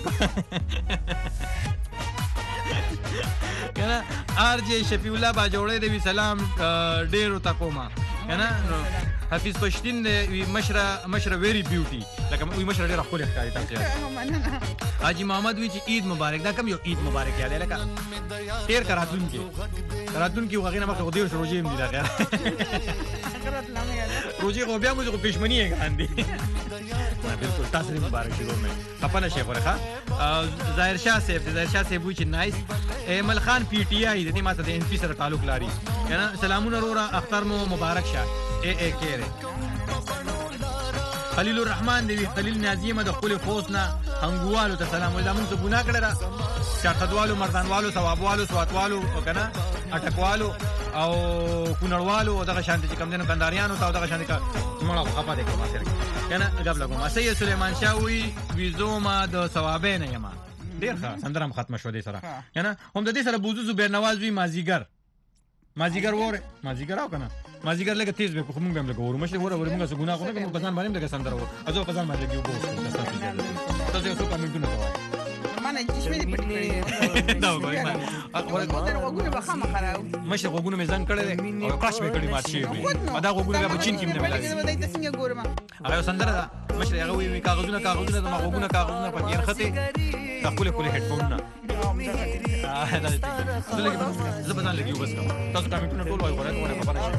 کنه ار جی شفیع الله با جوړې دی سلام ډیرو تکوما کنه حفیظ پښتین دی مشر ویری بیوټي لکه وی مشر ډیر خپل ښکاری تاسو حاجی محمد وی چې عید مبارک دا کوم یو عید مبارک یاله لکه ډیر کراتون کې وغیرہ مخه ډیر روزي هم دي دا خیر روزي خو بیا موږ پښمنی یې ګاندي بالکل تاسو مبارک شي ګورمه خپانه شي ورخه ظاهر شاه صاحب وی چې نایس ایمل خان پی ټی آی د دې ماته د ان پی سره تعلق لري کنه سلامونه رورا اختر مو مبارک شه ای کېره خلیل الرحمن دی خلیل نازیمه د خپل فوسنا هنګوالو ته سلام وای دا موږ ته ګناه کړی را چاټدوالو مردانوالو ثوابوالو سواتوالو کنه اټکوالو او کونړوالو دغه شانتي چې کم دینو کنداریانو ته دغه شانتي مړه خپه دي کومه سره کنه غب لګوم سید سلیمان شاوی ویزوما د ثوابین یما ډیر ښه سندرم ختم شو دي سره کنه هم د دې سره بوزو زبیر نواز وی مازیګر وره مازیګر او کنه مازیګر لګه تیز به کوم هم لګو ور مشه وره موږ څه ګناه کوو کوم کسان باندې لګه سندر وو ازو کسان باندې لګیو بو تاسو یو څه کمنټونه کوئ مانه چې شپې دې پټې کړې دا وګورئ وګونه به خامہ خراو مشه وګونه مې ځان کړل او کراش به کړی مات شي دا وګونه به چین کې نه ملایي دا دې څنګه ګورم هغه سندره ده مشه هغه وی کاغذونه ما وګونه په غیر خته خپل هډفون نه زبدان لګیو بس تاسو کمنټونه ټول وایو غواړئ نو خبره شي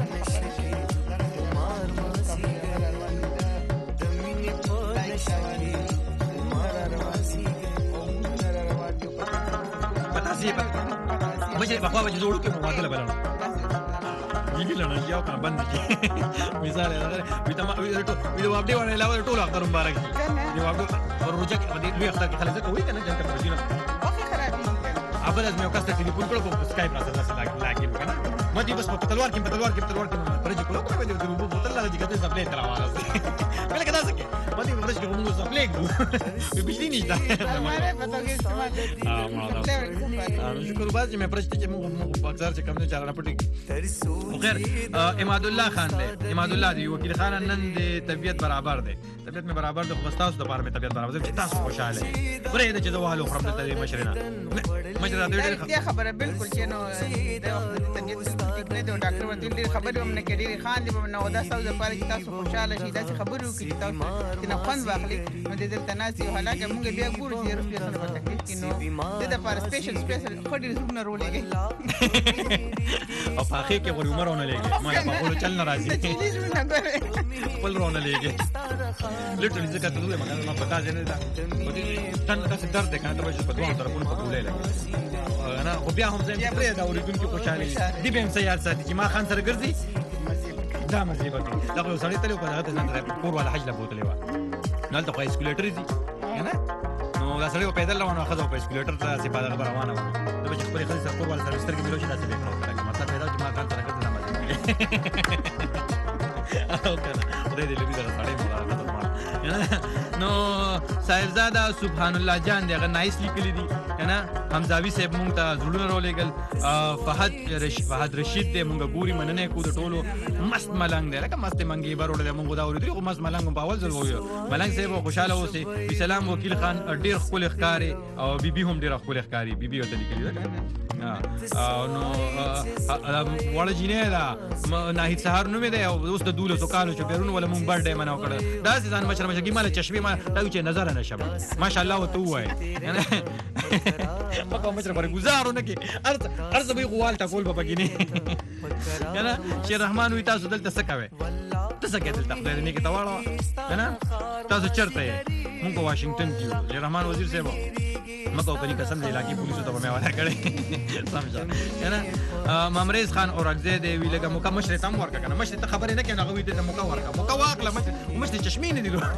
پتاسي مجھے بخوا وجه جوړو کې مواصله بلنه یګی لنه یو کنه بند کی مثال هغه ویته ویډیو اپډیټ ونه لاول ټول اختر مبارک دی واګو ورجه کې دې دوی اختر کې خلک کوي کنه چې په دې نه ابل از مې وکاسته ټلیفون کړو په اسکایپ راځه داسې لاګي کنه مدي بس په تلوار کې پرځ کولو کوي د روبو بوتل لا دي کته سپلای تراواله مله کدا سکے مدي ورځ کې موږ سپلای کو په بجلی نشته ماره پته کې استعمال شکر باز مې پرځ چې موږ بازار چې کوم نه چاره پټي خیر اماد الله خان دی اماد الله دی وکیل خان نن د طبيعت برابر دی طبيعت مې برابر د خو تاسو د بار مې طبيعت برابر دی چې تاسو خوشاله پرې د چې دوالو خرم د مشرنا مجرا دې خبره بالکل چې نو د طبيعت ټیکنه د ډاکټر ورته دې خبره هم نه کړي خان دې نو دا تاسو د پاره چې تاسو خوشاله شئ دا خبرو کې تاسو چې نه خوند واخلي نو دې دلته ناسي حالکه موږ بیا ګورو چې روپیه سره په تکلیف کې نو د لپاره سپیشل خډي زونه رولېږي او پاخه کې غوړي عمرونه لګي ما په خپل چل ناراضي خپل رونه لګي لټري ځکه ته دوی ما پتا نه دا تن تاسو درد کنه ته په دوه طرفونو په ګولې لګي انا خو بیا هم زم پرې دا اوریدونکو خوشاله دي به هم سیار ساتي چې ما خان سره ګرځي دا مزيبه دي دا یو سړی تلو په هغه ځان کور ولا حج لا بوتلې و نو ته په اسکلیټر دي کنه نو دا سړی په پیدل روانه خزو په اسکلیټر ته سي په روانه و دا چې خپل خزي سره کور ولا سره سترګې ملوشي دا څه وکړو مطلب پیدا چې ما خان سره ګرځي نه مزه او کنه ورې دې لوي دا سړی نو صاحبزاده سبحان الله جان دغه نایس لیکلی دي کنه حمزاوی صاحب مونږ ته زړونه رولېګل فهد رشید دې مونږ ګوري مننه کو د ټولو مست ملنګ دی لکه مست منګي برول دې مونږ دا ورې خو مست ملنګ په اول ځل وایو ملنګ صاحب خوشاله اوسې سلام وکیل خان ډیر خپل ښکاری او بیبي هم ډیر خپل ښکاری بیبي وته لیکلی ده نو وړ جینې دا ناهید سهار نو مې ده او اوس د دوله سکالو چې بیرون ولا مونږ برډه منو کړ دا ځان مشر کی مال چشمه ما ته چې نظر نه شم ماشاءالله وته وای پکا مشر پر گزارونه کې ارز به غوال ټکول به بګینه کنه شیر رحمان وی تاسو دلته څه کوي تاسو کې دلته خدای دې کې تواړه کنه تاسو چرته مونږ واشنگټن کې شیر رحمان وزیر صاحب مکو کني قسم دی علاقې پولیسو ته مې ولا کړې سمجه کنه مامریز خان اورګزی دی وی لکه موقع مشر تم ورکا کنه مشر ته خبرې نه کنه غوي ته موقع ورکا موقع واکله مشر چشمې نه دی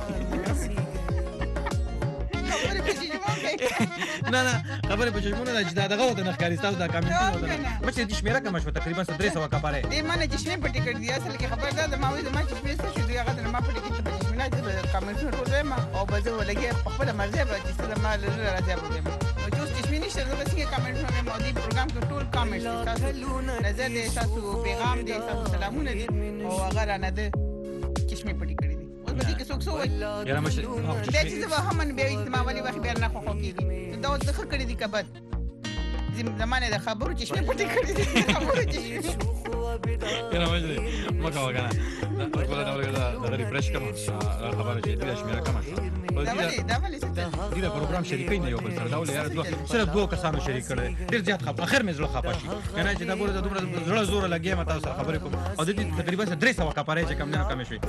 نه خبرې په چشمونه د جدا دغه وته نخکاری تاسو دا کامنټونه وته مچې د شمیره کم شو تقریبا 300 کپاره دې معنی چشمې پټې کړې دي اصل کې خبر ده ما وې ما چشمې څه شو دی هغه ما پټې کړې په چشمونه چې کامنټونه ټول ما او بزه ولګي په خپل مرزه به چې سره ما لږه راځي بوله نو چې چشمې نشته نو بس کې کامنټونه مې مودي پروګرام کې ټول کامنټ تاسو نظر دې تاسو پیغام دې تاسو سلامونه دي او هغه نه ده چشمې پټې کړې دي اوس به کې څوک سوې یاره مشر دا چې زه هم به ما ولي وخت بیر نه خو کېږي دا اوس څه کړې دي کبد زمانه د خبرو چشمې پټې کړې دي خبرو چشمې یاره مشر مکه وکنه دا ټول دا ریفرش کوم خبره چې دې شمیره کوم دا ولې څه دې پروګرام شریکې نه یو بل سره دا ولې یاره صرف دوه کسانو شریک کړل ډیر زیات خبر اخر مې زړه خپه شي کنه چې دا ګوره د دومره زړه زور لګي ما تاسو خبرې کوم او د دې تقریبا 300 کپاره چې کم نه کم شي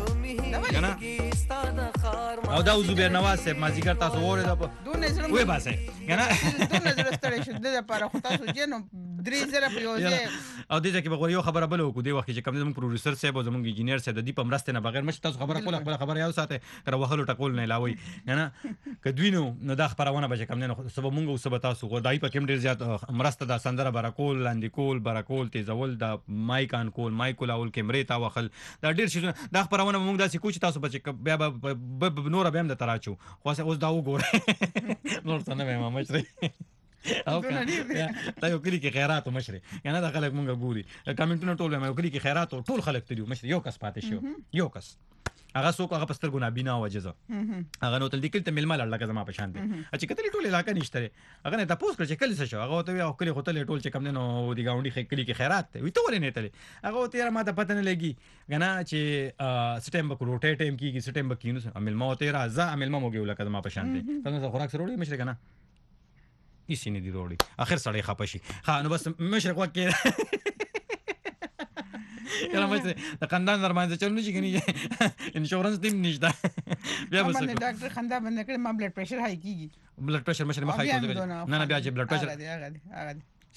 کنه او دا زبیر نواز صاحب مازیګر تاسو وره دا دونه زړه وې باسه کنه دونه زړه ستړي شو د لپاره خو تاسو جنو 3000 په یو ځای او دې ځکه به یو خبره بل وکړو دی وخت چې کم زموږ پروډوسر صاحب او زموږ انجینیر صاحب د دې په مرسته نه بغیر مشه تاسو خبره کوله خپل خبره یو ساته تر وهلو ټکول نه لاوي کنه کدوینو نو دا خبرونه به کم نه سبب مونږ او سبب تاسو غوډای په کوم ډیر زیات مرسته د سندره برکول لاندې کول برکول تیزول د مایک ان کول مایک لاول کیمرې تا وخل دا ډیر شي دا خبرونه مونږ داسې کوچ تاسو بچ بیا نور به هم د تراچو خو اوس دا وګوره نور څه نه ما مشري او دا یو کلی کې خیرات او مشري کنه دا خلک مونږ ګوري کمنټونه ټول مې یو کلی کې خیرات او ټول خلک تریو مشري یو کس پاتې شو یو کس هغه څوک هغه پستر ګنا بنا وجزه هغه نو تل دکل ته ملما لړل کزما په شان دي چې کتلی ټول علاقې نشته هغه نه تاسو کړ چې کلی څه شو هغه ته یو کلی هوتل ټول چې کم نه نو دی گاونډي کلی کې خیرات وي ته ولې نه تلی هغه ته ما ته پته نه لګي غنا چې سټیم بک روټه ټیم کیږي سټیم بک کینو ملما ته راځه ملما موږ یو لکه ما په شان دي تاسو خوراک سره وړي مشر کنه هیڅ نه دی وروړي اخر سړی خپشي ها نو بس مشر کوکه یاره مچ د خاندان درمانځ چلو شي کني انشورنس دیم نشته بیا بس ډاکټر خندا بند کړ ما بلډ پريشر هاي کیږي بلډ پريشر مشر ما هاي کوي نه نه بیا چې بلډ پريشر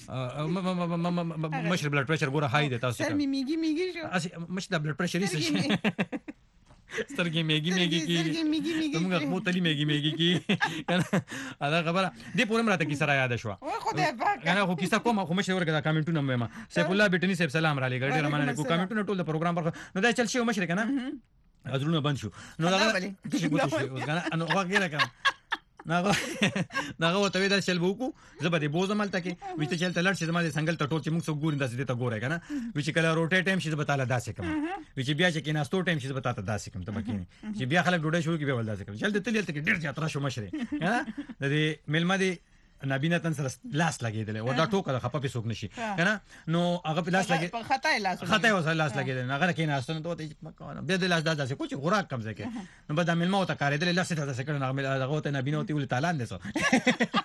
مشر بلډ پريشر ګوره هاي دی تاسو سر میږي شو اسی مش د بلډ پريشر یې شي سترګې میږي کی موږ خو تلی میږي کی دا خبره دې پورم راته کی سره یاد شو خدای پاک انا خو کیسه کوم خو مشه ورګه کمنټونه مې ما سیف الله بیٹنی صاحب سلام را لګړ ډیر مننه کو کمنټونه ټول د پروګرام پر نو دا چل شي مشه کنه ازرونه بند شو نو دا څه ګوتو شو کنه نو هغه کنه ناغه وته ویل چل بوکو زبده بوزمل تکي وچ چل تلړ شي زما څنګه ټول چې موږ سو ګورین داسې ته ګورای کنه وچ کله روټه ټایم شي زبتاله داسې کوم وچ بیا چې کینا ستو ټایم شي زبتاته داسې کوم ته مکینی چې بیا خلک ډوډۍ شروع کی به ول داسې کوم چل دې تل ډیر زیات را شو مشري ها د دې ملما دي نبینا تن سره لاس لګیدل او دا ټوکه د خپه په سوق نشي کنه نو هغه لاس لګي خطا وسه لاس لګیدل هغه کینا استنه ته ته مکه بیا د لاس داسې کوچ غوراک کم ځکه نو بد ملما او ته کاریدل لاس ته څه کړه هغه ته نبینا او ته ول تعالی اندسو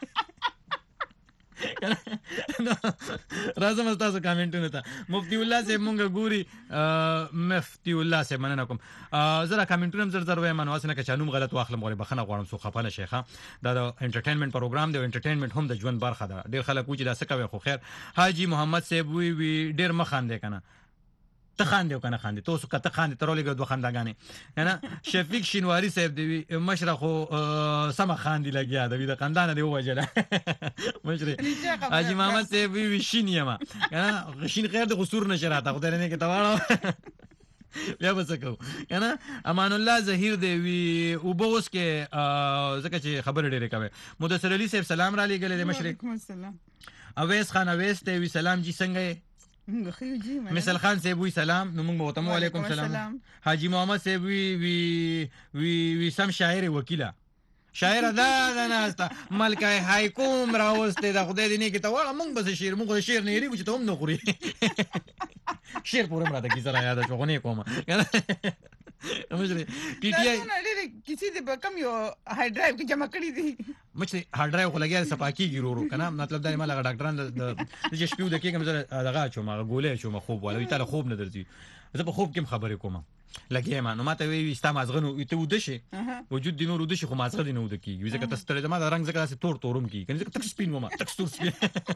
راځم تاسو کمنټونه ته مفتی الله صاحب مونږ ګوري مفتی الله صاحب مننه کوم زرا کمنټونه زر وای منو اسنه که چانوم غلط واخلم غوړي بخنه غواړم سو خپانه شیخه دا د انټرټینمنت پروګرام دی انټرټینمنت هم د ژوند برخه ده ډیر خلک وچ دا څه کوي خو خیر حاجی محمد صاحب وی ډیر مخاندې کنه ته خاندې کنه خاندې تاسو کته خاندې ترولې دوه خنداګانې کنه شفیق شینواری صاحب دی مشرخو سم خاندې لګیا دی د خاندان دی وجه مشر حاجی محمد صاحب وی شینیما کنه شین خیر د قصور نشراته خدای نه کې تواړو بیا وسکو کنه امان الله ظهیر دی وی او بوس کې زکه چې خبر ډیره کوي مدثر علی صاحب سلام را لګل مشرک وعلیکم السلام اویس خان اویس ته وی سلام جی څنګه مثل خان صاحب وی سلام نو موږ وته وعلیکم السلام حاجی محمد صاحب وی سم شاعر وکیلا شاعر دا ناستا ملکه هاي کوم راوسته دا خدای دې نه کې ته وړه موږ بس شعر موږ شعر نه لري چې ته هم نه خوري شعر پورم راته کی سره یاد شو غونې کوم مجري پی ټی آی نه کسی دې کم یو هارد ډرایو کې جمع کړی دي مچ هارد ډرایو خو لګیا سپاکی ګورو کنه مطلب دا مال ډاکټران د چې شپو د کې کوم زره دغه چوم غولې چوم خوب ولا وی تعالی خوب نه درځي زه په خوب کې خبرې کوم لګي ما نو ماته وی ستا مازغنو ته ود شي وجود دي نور ود شي خو مازغه دي نو د کی وی زکه تستړی ما د رنگ زکه تاسو تورم کی کنه زکه تک سپین وما تک ستور سپین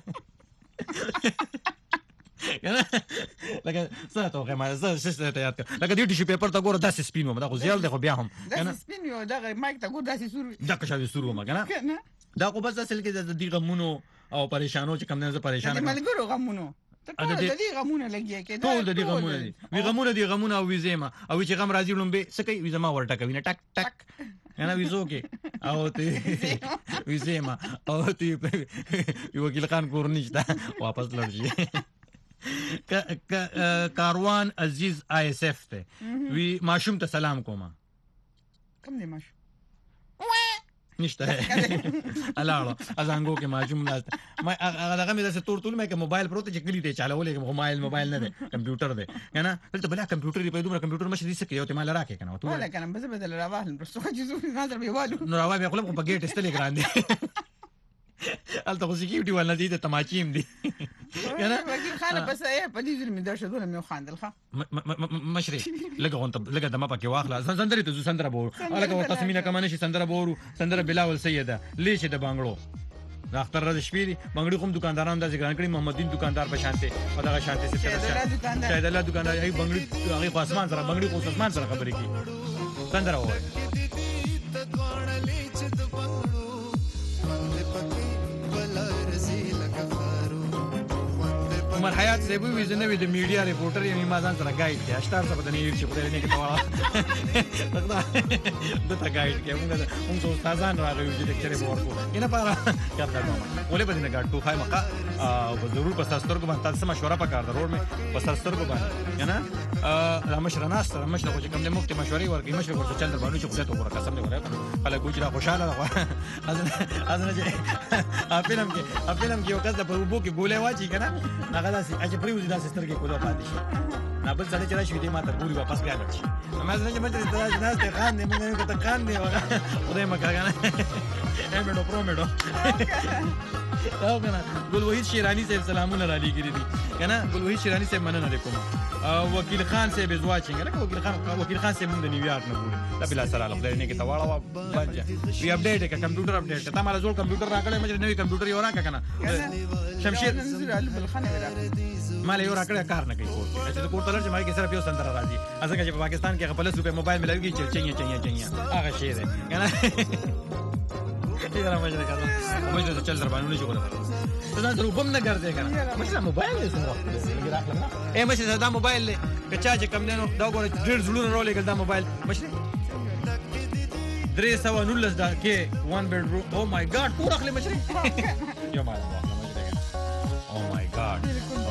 کنه لکه څه ته ما زه ته یاد لکه دې ټیشو پیپر ته ګوره داسې سپین وما دا خو زیال دی خو بیا هم کنه سپین یو دا مایک ته ګوره داسې سور دا که شاوی سور وما کنه دا خو بس اصل کې د دې غمونو او پریشانو چې کم نه زه پریشان یم ملګرو غمونو ټول د دې غمونه لګي کې ټول د دې غمونه دي وی غمونه او ویزما او چې غم راځي لومبه سکه ویزما ورټه کوي نه ټک ټک انا ویزو کې او ته ویزما او ته وکیل خان کور نشته واپس لړشي کاروان عزیز آی اس اف ته وی ماشوم ته سلام کوم کوم دی ماشوم نشته الاړو ازانګو کې ماجوم ناشته ما هغه مې د تور ټول مې کې موبایل پروت چې کلی ته چالولې موبایل نه دی کمپیوټر دی کنه دلته بل کمپیوټر دی په دومره کمپیوټر مشه دي سکه یو ته مال راکې کنه ته ولا کنه بس بدل راوهل پر څو چې نظر به والو نو راوه به خپل په ګیټ استلې ګراندې الته خو سکیورټي ولا دي ته تماچیم دي کنه وکیل خان بس په دې ځل مې دا شدونه مې خواندل ښه مشري لګه دمه پکې واخله سندري ته سندره بورو لګه ورته سمینه کمانه شي سندره بورو سندره بلاول سیده لیشه د بنگړو د اختر د شپې دي بنگړي کوم دکاندارانو د ځګران کړي محمد دین دکاندار په شانته او دغه شانته ستاره شاید الله دکاندار ای بنگړي هغه په اسمان سره بنگړي په اسمان سره خبرې کوي سندره وای عمر حیات صاحب وی زنه وی د میډیا ریپورټر یې ما ځان سره گایډ دی اشتار څه بدنې چې په دې نه کې تاوړه دته گایډ کې موږ څو استادان راغلي چې لیکچر ورکو ینه پاره کار کړم ولې بدنه گاډ تو خای مقا او ضرور په سترګو باندې تاسو مشوره پکار ضرور مې په سترګو باندې کنه را مشرناست مشره خو کوم د مخته مشورې ورکې مشره ورته چل باندې چې خدای ته ورکه قسم دی ورکه خلک ګوجرا خوشاله ده ازنه چې افلم کې یو کس په وبو کې ګولې واچي کنه هغه داسې اجه پریوزي داسې سترګې کوله پاتې شي نه بل ځای چې راشي دې ماته پوری واپس بیا لړشي ما ځنه چې مته ته نه ته خان دې موږ ته خان دې خدای مکه کنه ایمډو پرومډو او کنه ګل وحید شیرانی صاحب سلامونه را لګی دي کنه ګل وحید شیرانی صاحب مننه لیکم وکیل خان صاحب از واچینګ کنه وکیل خان صاحب د نیویارک نه ګوري دا بلا سره خدای نه کې تواړه باندې وی اپډیټ کا کمپیوټر اپډیټ ته مال زول کمپیوټر راکړې مې نوې کمپیوټر یو راکړه کنه شمشیر بل خان مال یو راکړه کار نه کوي چې کوټ تلر چې ما کې صرف یو سندره راځي ازګه چې په پاکستان کې خپل روپے موبایل ملوي چې چنګ هغه شی دی کنه یاره مجره کړه مجره چل در باندې شو غواړم ته دا روبم نه ګرځي کنه مجره موبایل یې سره راخلم اے مجره دا موبایل کچا چې کم نه دا ګور ډیر زړونه رولې ګل دا موبایل مجره 319 دا کې 1 بیډروم او مای ګاډ پورا خلې مجره یو مال او مای ګاډ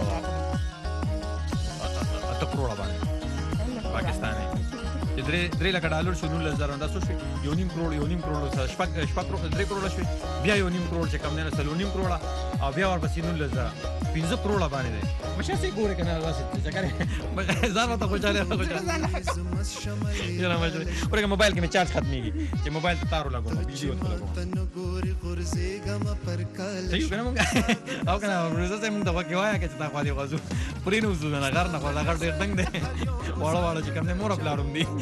اته کروڑ باندې پاکستاني درې لک ډالر شو 9000 دا څه شو یو نیم کروڑ شپږ کروڑ 3 کروڑ شو بیا یو نیم کروڑ چې کم نه سلو نیم کروڑ او بیا ورپسې 9000 15 کروڑ باندې دی مشه سي ګوره کنه واسه ځکه ځان ته خوشاله یاره مجره ورګه موبایل کې مې چارج ختميږي چې موبایل ته تارو لګوم ویډیو ته لګوم صحیح کنه موږ او کنه ورزه زه موږ دا وکي وایا چې تا خو دې غزو پرینو زو نه غر نه خو دا غر ډېر دنګ دی واړه چې کوم نه مور خپلارم دي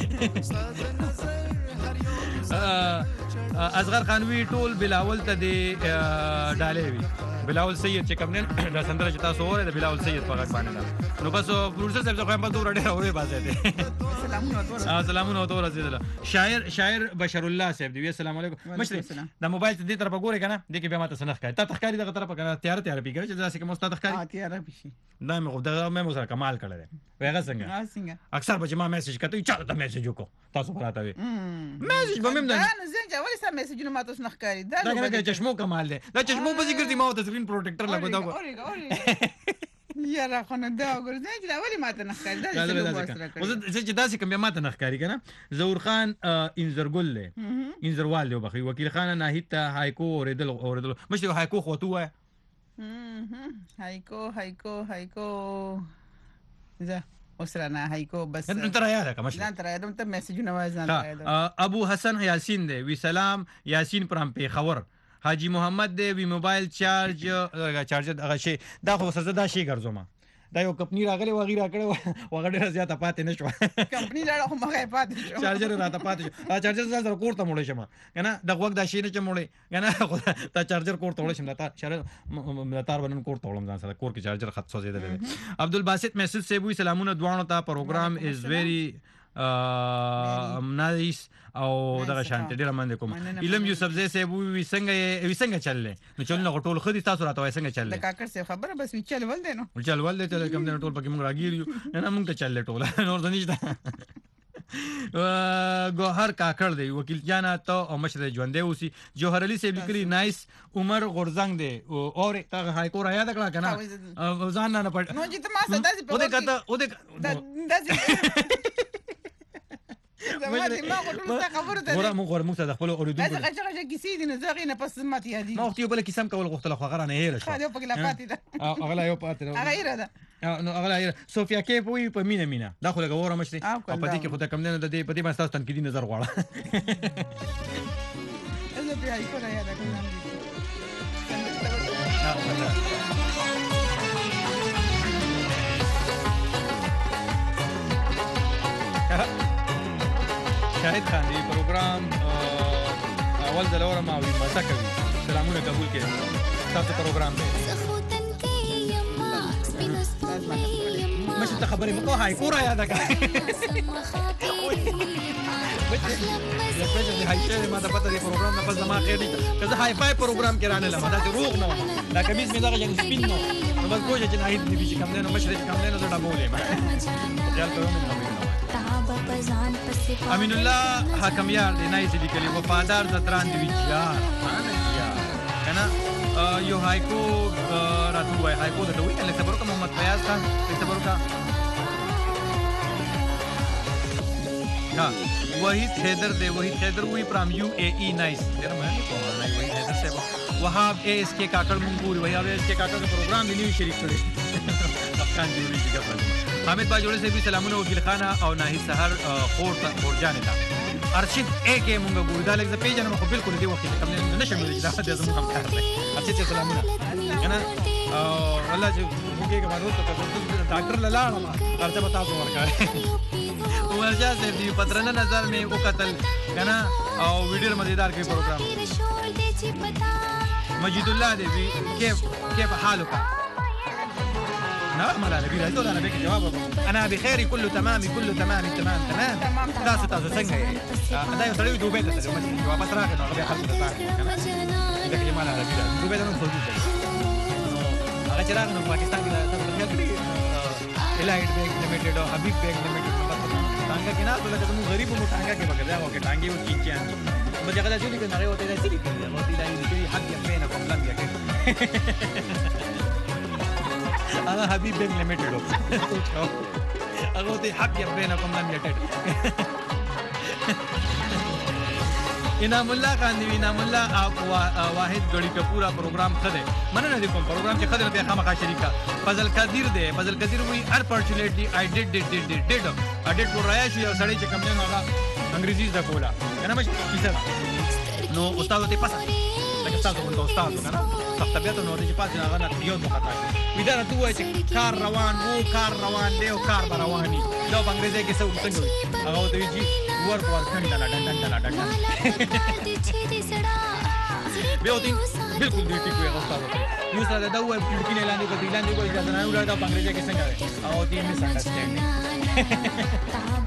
اصغر خانوي ټول بلاول ته دی ډالې وی بلاول سید چې کوم نه دا سندره چې تاسو وره د بلاول سید په غږ باندې نو بس پروډوسر صاحب خو هم په دوه ډېر اوري باسه دي سلامونه تو راځي شاعر بشر الله صاحب دی السلام علیکم مشري دا موبایل ته دې طرف ګوره کنه دې کې به ماته سنخ کوي تا تخکاری دغه طرف کنه تیار پیګر چې ځاسې کوم استاد تخکاری تیار بشي دا مې سره کمال کړل دی وایغه څنګه اکثر به ما میسج کوي چا ته میسج وکړو تاسو پراته وي میسج به مې نه نه زنګ ولې سم میسج نه ماته سنخ کوي دا دا چشمو کمال دی دا چشمو په ذکر دی ما ته سکرین پروټیکټر لګو دا یاره خو نه دا وګورځي چې دا ولې ماته نه ښکاري دا چې داسې کوم ماته نه ښکاري کنه ظهور خان انزرګل له انزروال له بخي وکیل خان ناهید ته هایکو اوریدل مشه هایکو خو تو وای هایکو زه اوسره نه هایکو بس انت را یاد کا مشه انت را یادم ته میسجونه وای ځان ابو حسن یاسین دی وی سلام یاسین پرم په خبر حاجی محمد دی وی موبایل چارج هغه شی دا خو سره دا شی ګرځوم دا یو کمپنی راغلی و غیره کړو و غډه زیاته پاتې نشو کمپنی لاړه خو مګه پاتې شو چارجر راته پاتې شو دا چارجر سره کور ته موړې شم کنه د وګ دا شي نه چې موړې کنه دا چارجر کور ته وړې شم دا تار باندې کور ته وړم ځان سره کور کې چارجر خط سوځیدل دي عبدالباسط میسج سے وی سلامونه دوانو ته پروګرام از ویری نایس او دغه شانته ډیره مننه کوم علم یوسف زئی سے وی څنګه چللې نو چلنه ټول خدي تاسو راته وای څنګه چللې د کاکر سے خبره بس وی چل ول دي نو ته کوم نه ټول پکې موږ راګیریو نه موږ ته چللې ټول نور ځنیشته گوهر کاکړ دی وکیل جانا ته او مشر ژوندې اوسي جوهر علي صاحب لیکلي نایس عمر غورزنګ دی اور تا هاي کور یاد کړه کنه ځان نه پټ نو چې ته ما صدا سي او دې کته او دې موږ ته د خپل اوریدونکو دا څنګه کیسې دي نو زغې نه پس مات یادي ما وخت یو بل کیسم کول غوښتل خو غره نه هیر شو دا په کې لا پاتې ده اغلا یو پاتې هغه یې ده نو اغلا سوفیا کې وی په مینا دا خو لګور مشري او په دې کې خو ته کم نه د دې په دې باندې تاسو تنقیدي نظر غواړه زه بیا یې کوله یاد کوم شاهد خان دی پروګرام اول د لور ما وی مسا کوي سلامونه قبول کړئ تاسو پروګرام دی مشه ته خبرې مکو هاي کورا یاد کړئ لکه چې هاي شه ما د پته دی پروګرام نه پس ما خېری کزه هاي فای پروګرام کې رانه لمه دا روغ نه دا کمیس مې دا چې سپین نو بس کوی چې نه هیڅ دې چې کم نه مشرک کم نه زړه بولې ما خیال کوم امین الله حکمیار دی نایز لیکلی وفادار زدران دی ویچار کنه یو هایکو راتو وای هایکو د دوی کله خبرو کوم محمد فیاض خان خبرو کا ها وحید حیدر دی وحید حیدر وی فرام یو ای ای نایس دیر مې کوم وحید حیدر سے وهاب ای اس کے کاکڑ منګوري وهاب اس کے کاکڑ کا پروگرام دی نیو شریک کړي افغان دی وی څنګه حامد با جوړه سي سلامونه وکیل خانه او ناهي سحر خورجان ته ارشد اے کې مونږ ګورو دا لږ پیژنه مخ بالکل دی وخت کوم نه نشم دا د زموږ هم کار دی ارشد سلامونه انا الله چې موږ کې مارو ته ډاکټر لاله ارته بتا تو ورکا ورجا سے دی پترنه نظر میں او قتل کنا او ویډیو مزیدار کې پروګرام مجید الله دی كيف حالك نعم على نبي هذول انا بك جواب انا بخير كله تمام كله تمام تاسو څنګه دا یو سړی دوبه ته جواب تر راغی نو هغه خلک ته دا جمال عربي دا دوبه ته نو خو دې هغه چې راغی نو پاکستان کې تاسو خیال کړی الایټ بیگ لیمیټډ او حبیب بیگ لیمیټډ څنګه کې نه ټول کوم غریب مو څنګه کې بګدا او کې ټانګي و کیچان بجا غلا چې کې نه وته دا چې کې وته دا چې حق یې بینه کوم لم یې انا حبيب بيج ليميتد اغوتي حق بينكم لم يتد انعام الله خان دی انعام الله واحد غړي کا پورا پروگرام خده مننه دي کوم پروگرام چې خده به خامخا شریکا فضل قدیر دی فضل قدیر وی انفورچونټلی I did for رایا شو یو سړی چې کوم نه هغه انګریزي زده کولا کنه مش کیسه نو استاد ته پاسه لکه تاسو ته استاد کنه طبيعت نو دې پاتې هغه نه یو د خطا ویدا ته وای چې کار روان دی او کار رواني دا په انګریزي کې څه څنګه هغه ته وی چې ور ډنډ به ودی بالکل دې ټیکو هغه استاد یو سره دا وای چې نه لاندې کوي لاندې کوي دا نه ولا دا په انګریزي کې څنګه او دې مس انډرستانډینګ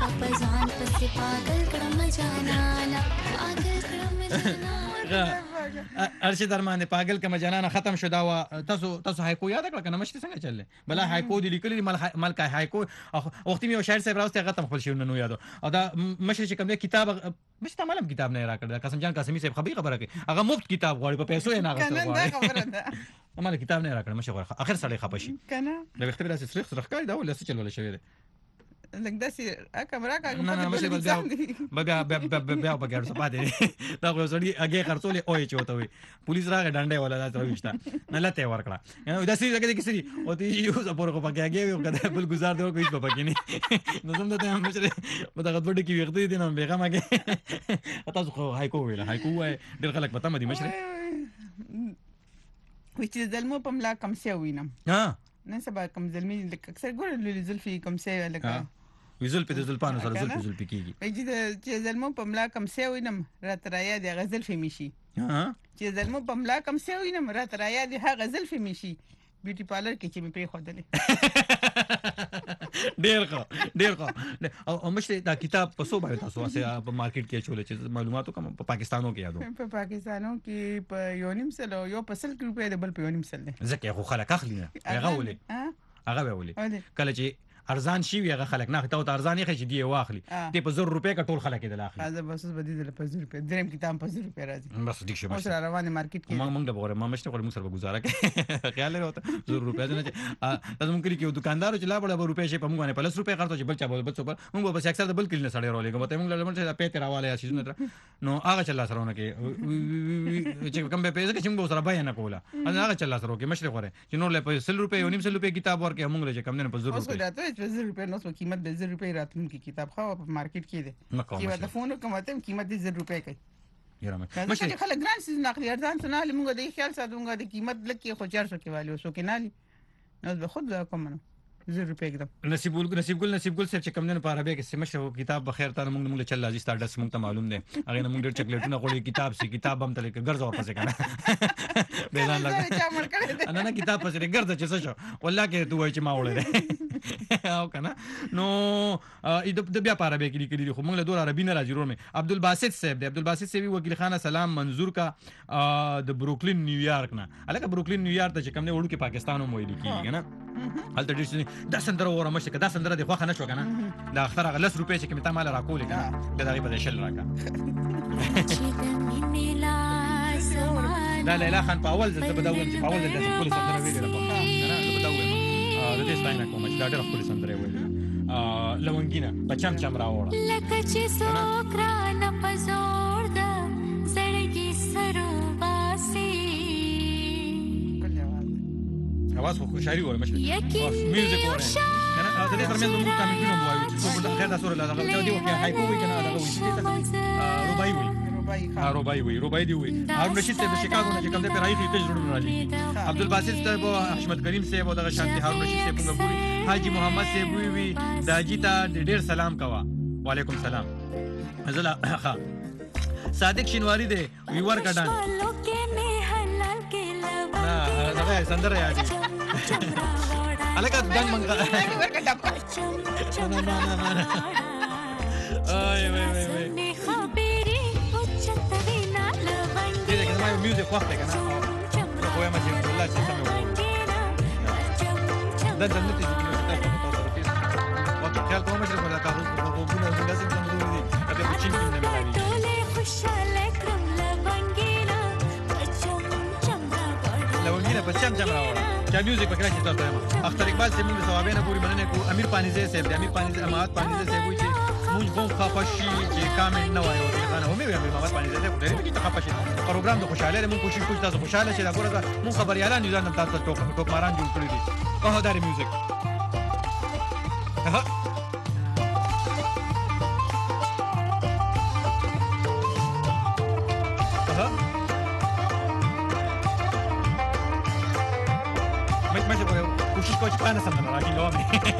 ارشد ارمان پاگل کما جنانه ختم شو دا تاسو هایکو یاد کړه کنه مشته څنګه چلله بلا هایکو دی لیکلی ملک هایکو وختي یو شاعر صاحب راوسته ختم خپل شو نو یادو او دا مشر چې کوم کتاب مشته مالم کتاب نه را کړ قسم جان قاسمی صاحب خبره کوي هغه مفت کتاب غواړي په پیسو نه غواړي مال کتاب نه را کړ مشه اخر سړی خپشي کنه د وخت بلا سره سره ښکاري دا ولې څه چلول شوی دی لکه داسې کمره کا نه مشه بیا بګار سپاده دا خو سړی هغه خرڅولې اوې چوته وي پولیس راغی ډنډه ولا دا تر وښتا نه لته ورکړه نو داسې لګې کیسې او تی یو زپور کو پکې هغه یو کده بل گزار دی کوئی په پکې نه نو زم ته مشه مدغه وړ کې وخت دي نه بیغه ماګه تاسو خو هایکو ویل هایکو وای ډېر خلک پته مدي مشه وچ دلمو په ملا کم څه وینم ها نن سبا کوم زلمی لکه اکثر ګور زلفي کوم څه لکه وزل په زلپانو سره زلفي کیږي چې زلمو په ملا کوم څه وینم راته رایا دی غزل فمی شي چې زلمو په ملا کوم څه وینم راته رایا دی هغه غزل فمی شي بیوټي پارلر کې چې مې پری خودلې ډیر ښه او مشه دا کتاب په څو باندې تاسو واسه په مارکیټ کې چولې چې معلوماتو کوم په پاکستانو کې یادو په پاکستانو کې په یو نیم سل یو په 100 روپیا د بل په یو نیم سل ځکه خو خلک اخلي نه هغه ولې کله چې ارزان شي هغه خلک نه ته ارزان یې چې دی واخلي ته په 100 روپیا کا ټول خلک دې لاخلي دا بس بدی دل په 100 روپیا دریم کتاب په 100 روپیا راځي بس دې شي اوس روانه مارکیټ کې موږ د بوره ما مشته کوم سره گزاره کې خیال لري 100 روپیا نه لازم کړی کې دکاندار چې لا بڑا روپیا شي په موږ نه 50 روپیا خرڅو چې بل چا بل څه موږ بس اکثر د بل کلی نه سړی رولې کوم ته موږ لمر چې پیته راواله یا شي نو هغه چلا سره نه کې چې کوم به پیسې چې موږ سره بیان کوله هغه چلا سره کې مشره غره چې نور له 100 روپیا یو نیم 100 روپیا کتاب ورکې موږ له کم نه په 100 روپیا اوس دا 100 روپیا نو قیمت د 100 روپیا راتلون کی کتاب خو په مارکیټ کې ده چې ودا فون کوم ته قیمت د 100 روپیا کوي یاره مشه چې خلک ګران سیز ناخلي ارزان څه نه موږ د خیال ساتونګه د قیمت لکه خو 400 کې والي وسو کې نه نو به خود کوم نه 100 روپیا کتاب نصیب ګل صاحب چې کم نه په عربی کې سمشه کتاب بخیر ته موږ چل لازم سٹارټس موږ ته معلوم ده هغه موږ ډېر چاکلیټونه غوړي کتاب هم تل کې ګرځ اور پسې کنه به ځان لګا انا کتاب پسې ګرځ چې څه شو والله کې دوی چې ما وړل او کنه نو د بیا په عربی کې لیکلي خو موږ له دور عربي نه راځي رومه عبدالباسط صاحب وکیل خانه سلام منظور کا د بروکلین نیویارک نه الکه بروکلین نیویارک ته چې کوم نه وړو کې پاکستان مو ویل کیږي کنه هلته ډیر دا سندره وره مشه دا سندره د خوخه نشو کنه دا اختر غلس روپې چې کومه مال راکولې کنه دا دغه په شل راکا دا لیلا خان په اول ځل بداوم چې په اول ځل د پولیس سره ویل راکو کنه بداوم د دې ستاینه کوم چې دا ډېر پولیس سره ویل لونګینا بچم چم راوړه لکه چې سوکرا نه پزور ده زړګي سره واسي اواز خو شاعري وره مشه میوزیک وره کنه د دې ترمنځ موږ کامیډونه وایو چې څوک خیر دا سره لږه دی وکي هایپو وی کنه دا وایي روبای دی وی هارون رشید صاحب د شیکاګو نه چې کوم د پیرایي ته جوړ راځي عبدالباسط صاحب او احمد کریم صاحب او د شانتي هارون رشید صاحب موږ ګوري حاجی محمد صاحب وی داجی ته ډیر سلام کوا وعلیکم سلام زلا صادق شینواری دی وی ور کډان دا سندره یادی الکه دنګ منګ music وخت کنه خو ما چې الله چې سمو دا د نتیجې په تاسو وخت خیال کوم چې موږ تاسو په وګونو د لازم څنګه دي دا په چین کې نه ملایي لونګینا په چم راوړه چې میوزیک په کراچۍ تاسو ته اختر اقبال چې موږ ثوابینه پوری مننه کو امیر پانیزه صاحب امیر پانیزه امات پانیزه صاحب وایي موږ کوم خفشي چې کامل نه وایو خانه هم ویل امات پانیزه صاحب ډېر کې خفشي پروګرام د خوشاله موږ کوشش کوو تاسو خوشاله شئ دا ګوره موږ خبريالان یو ځان تاسو ټوک ماران جوړ کړی دي په هداري میوزیک ماشي کوشش کوو چې پانه سم نه راځي نو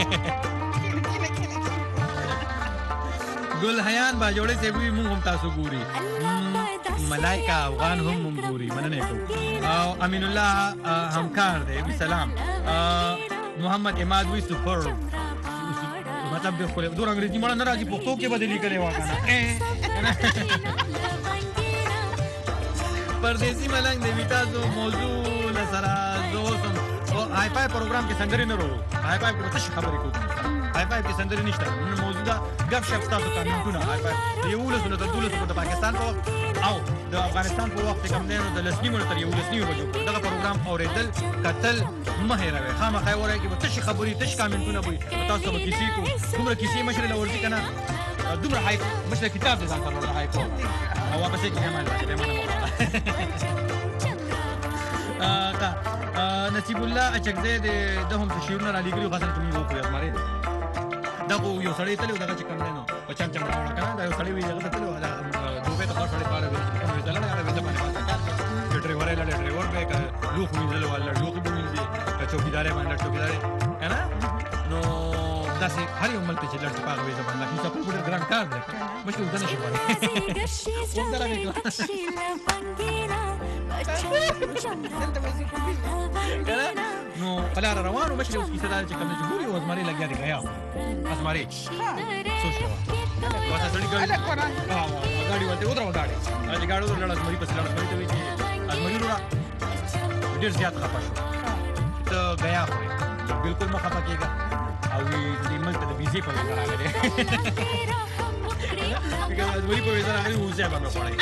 ګل حیان با جوړې سی وی موږ هم تاسو ګوري ملائکه افغان هم موږ ګوري مننه کوم او امین الله همکار دی سلام محمد اماد وی سپر مطلب د خپل دور انګریزي مړه نه راځي پښتو کې بدلی کړي واکنه پردیسی ملنګ دی ویتاسو موضوع لسرا دوسم او هاي فاي پروګرام کې څنګه نه ورو هاي فاي په څه خبرې کوي هاي فاي کې څنګه نشته نو موجوده غب شپ تاسو ته نه هاي فاي یو له سنت دوله په پاکستان په او د افغانستان په وخت کې کوم نه د لسنیمو تر یو لسنیمو بجو دا پروګرام اوریدل قتل مهیروي خامخا وره کې څه خبرې څه کامنټونه وي تاسو به کیسې کو دومره کیسې مشر له ورته کنه دومره هاي مشر کتاب ځان پر ولا هاي کو او واپس کې عمل راځي نصیب الله اچکزه د هم شیرونه را لګري غاصل کومي وو خو یادماري دا کو یو سړی تلو دا چې کم نه نو په چم راوړه کنه دا یو سړی وی دا تلو دا دوبه ته سړی پاره وی کومه دلته هغه د باندې ډرایور به لوخ وینځل ولا لوخ به وینځي چوکیداري باندې چوکیداري کنه نو داسې هر یو ملک چې لړ پاغه وي زبان لکه څه په ګران کار دی مشکل ودانه شي وره نو پلار روانو مشکل اوس کیسه دا چې کوم جمهوریت او ازماري لګیا دی غیا ازماري سوچو واسه سړی ګاډي ورته ودرو ګاډي چې ګاډو ورته ازماري په سلام ازماري ته وی چې ازماري ورا ډیر زیات خپه شو ته غیا خو بالکل مخه پکېګا او دې ملک ته د بيزي په وجه راغلی بګا ازماري په وجه راغلی او ځای باندې پړای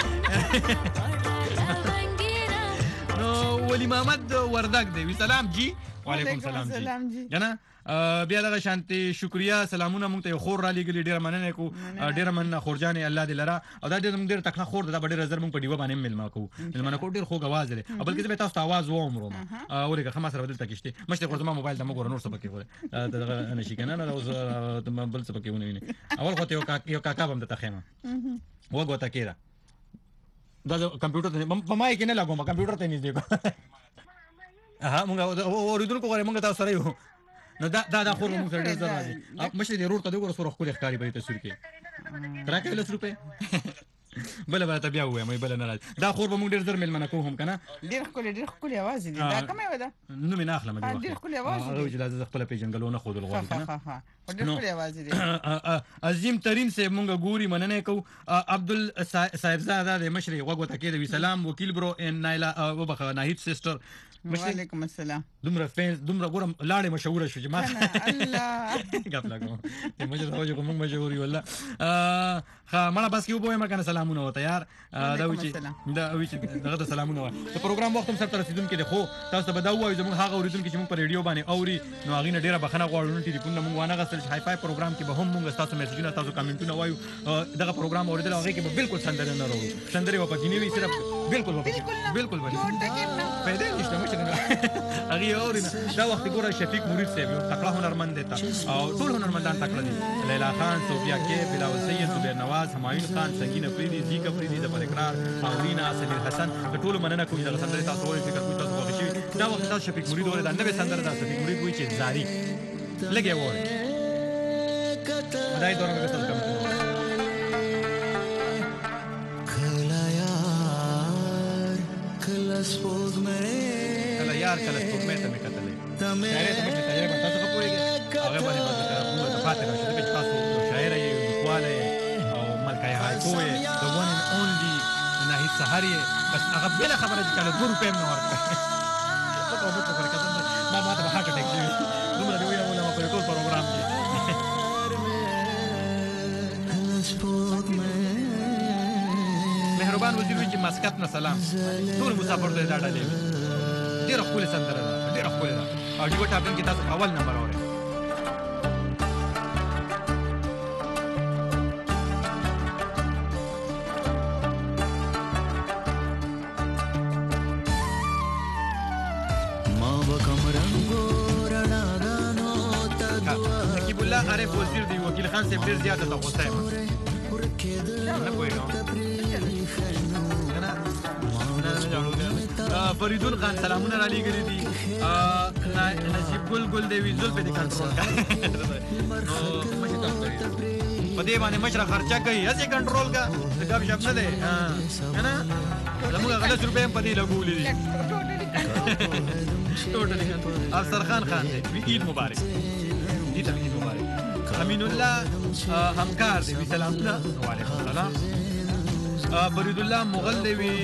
نو ولی محمد وردک دی سلام جی وعلیکم سلام جی جنا بیا دغه شانتي شکریا سلامونه مونږ ته خور را لګلی ډیر مننه کو ډیر مننه خورجانې الله دې لرا او دا ډیر تکړه خور دا ډیر زر مونږ په دیو باندې ملما کو ملمنه کو ډیر خوږ आवाज لري بلکې به تاسو आवाज و عمرو اورګه خمس سره بدل تکشته مشته خو زما موبایل ته مګور نور څه پکې وره دغه نشي کنه نو بل څه پکې ونه ویني اول خو ته یو کاکا بم ته خېما وګوتا کیرا دا کمپیوټر ته په مای کې نه لګوم کمپیوټر ته نږدې کو مونږ اوریدونکو غواړي مونږ تاسو سره یو نو دا خور مونږ سره ډېر زر راځي مشه دې روړ ته وګوره سره خو ښکاری بری تصویر کې راکې 100 روپے بل ته بیا وې مې بل نه راځي دا خور به مونږ ډېر زر ملمنه کوو هم کنه ډېر خولي आवाज دي دا کومه ودا نو مې نه اخلم دې ډېر خولي आवाज دي او چې لازم خپل پیژنګلونه خود الغوړ کنه ډېر خولي आवाज دي عظیم ترين سے مونږ ګوري مننه کو عبدل صاحبزاده د مشري وګوته کې د سلام وکیل برو ان نایلا وبخ ناهید سیسټر وعلیکم السلام دومره فینس دومره ګورم لاړې مشهور شو چې ما الله غف لګو ته مجه راوځو کوم مشهوري ولا مړه بس کې وبوي مکنه سلامونه وته یار دا وی چې دغه سلامونه وای ته پروګرام وخت هم سره رسیدونکو دی خو تاسو ته بداو وای زموږ هغه اوریدونکو چې موږ په ریډیو باندې اوري نو هغه نه ډیره بخنه غواړو نو ټلیفون موږ وانه غسل هاي فای پروګرام کې به هم موږ تاسو میسجونه تاسو کمنټونه وایو دغه پروګرام اوریدل هغه کې به بالکل سندره نه وروړو سندره و پکې نه وي صرف بالکل پیدا نشته مشه هغه اوري دا وخت ګوره شفیق مرید صاحب یو تکړه هنرمند دی او ټول هنرمندان تکړه دي لیلا خان صوفیا کې بلاول سید زبیر نواز همایون خان سنگین افریدی زیک افریدی د اقرار اورینا سمیر حسن ټول مننه کوم دا سندره تاسو وایي فکر کوئ تاسو وګورئ دا وخت تاسو شفیق مرید اوري دا نوې سندره دا شفیق مرید وایي چې زاری لګي وایي مدای دوران کې تاسو کوم کله یار کله سپوږمۍ ته مې کتلې شاعر ته مې تجربه تاسو خو پوهیږئ هغه باندې پاتې راشه چې تاسو شاعر یې لیکوال او ملکه هایکو یې د ون ان اونلی ناهید سحر یې بس هغه بله خبره چې کله 2 روپۍ مې ورکړه ما ته هارت اټیک شوی دومره دې ویل ما په ټول پروګرام کې مهربان وزیر وی چې مسکت نه سلام ټول مسافر ته دا ډالې ډېر خپل سندره ده ډېر خپل ده او دغه ټاپین کې تاسو اول نمبر اورئ ما وکم رنگو رڼا غانو تدوا نقیب الله عارف وزیر دی وکیل خان صاحب ډېر زیاته غوسه یم نه پوهیږم فریدون خان سلامونه را لېږلي دي نصیب ګل دی وي زلفې دې کنټرول په دې باندې مشره خرچه کوي هسې کنټرول کا ګپ شپ نه دی که نه زموږ هغه 10 روپۍ هم په دې لګولي دي ټوټلي افسر خان دی عید مبارک دې ته عید مبارک امین الله همکار دی وي سلامونه وعلیکم السلام فرید الله مغل دی وي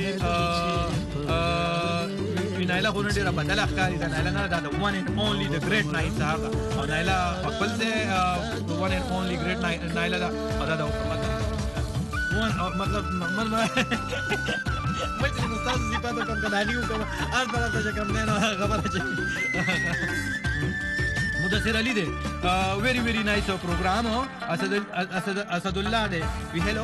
نایلا خو نه ډېره بدله ښکاري دا نایلا نه دا د ون اینډ اونلی د ګریټ نایل سهار ده او نایلا خپل دی ون اینډ اونلی ګریټ نایلا ده او دا د مطلب مې چې تاسو صفاتو کوم کداني وکړم هر طرف ته کوم نه خبره چې مدثر علی دی ویری ویری نایس پروګرام اسد الله دی وی هلو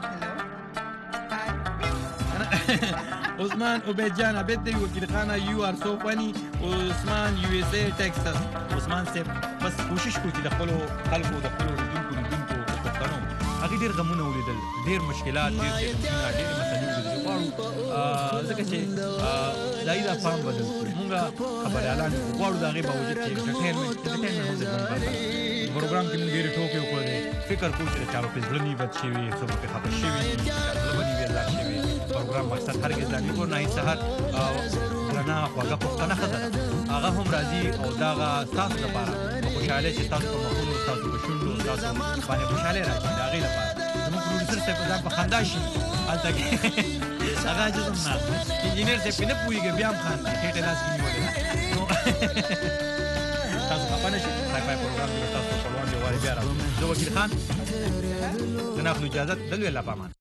عثمان عبید جان عبید دی وکیل خانه یو آر سو فنی عثمان یو ایس اے ټیکساس عثمان صاحب بس کوشش کوي چې د خپل خلکو د خپل لیدونکو پښتنو هغه ډیر غمونه ولیدل ډیر مشکلات ډیر مسلې ولیدل ځکه ځکه چې دای دا فهم بدل کړي مونږ خبريالان غواړو دا غي باوجود چې انټرټینمنټ هم ځان پروګرام کې موږ ډېر ټوکې وکړې فکر کوم چې چا په ځل نه بد شي وي څو په خپه شي وي لبني ویلا شي وي پروګرام مقصد هرګز دا نه نه سحر رڼا خواږه پښتنه خزر هغه هم راځي او دا تاسو لپاره خوشاله چې تاسو په مخونو تاسو په شونډو تاسو باندې خوشاله راځي دا غي لپاره زموږ پروډوسر څه په ځان په خندا شي الته هغه جزم نه انجینر څه په نه پويږي بیا هم خاندي ټیټه لاس کې نیولې تاسو په پنه شي سایفای پروګرام کې تاسو په وړاندې وایي بیا راځي زه وکیل خان زه نه اخلو اجازه دلوي الله پامان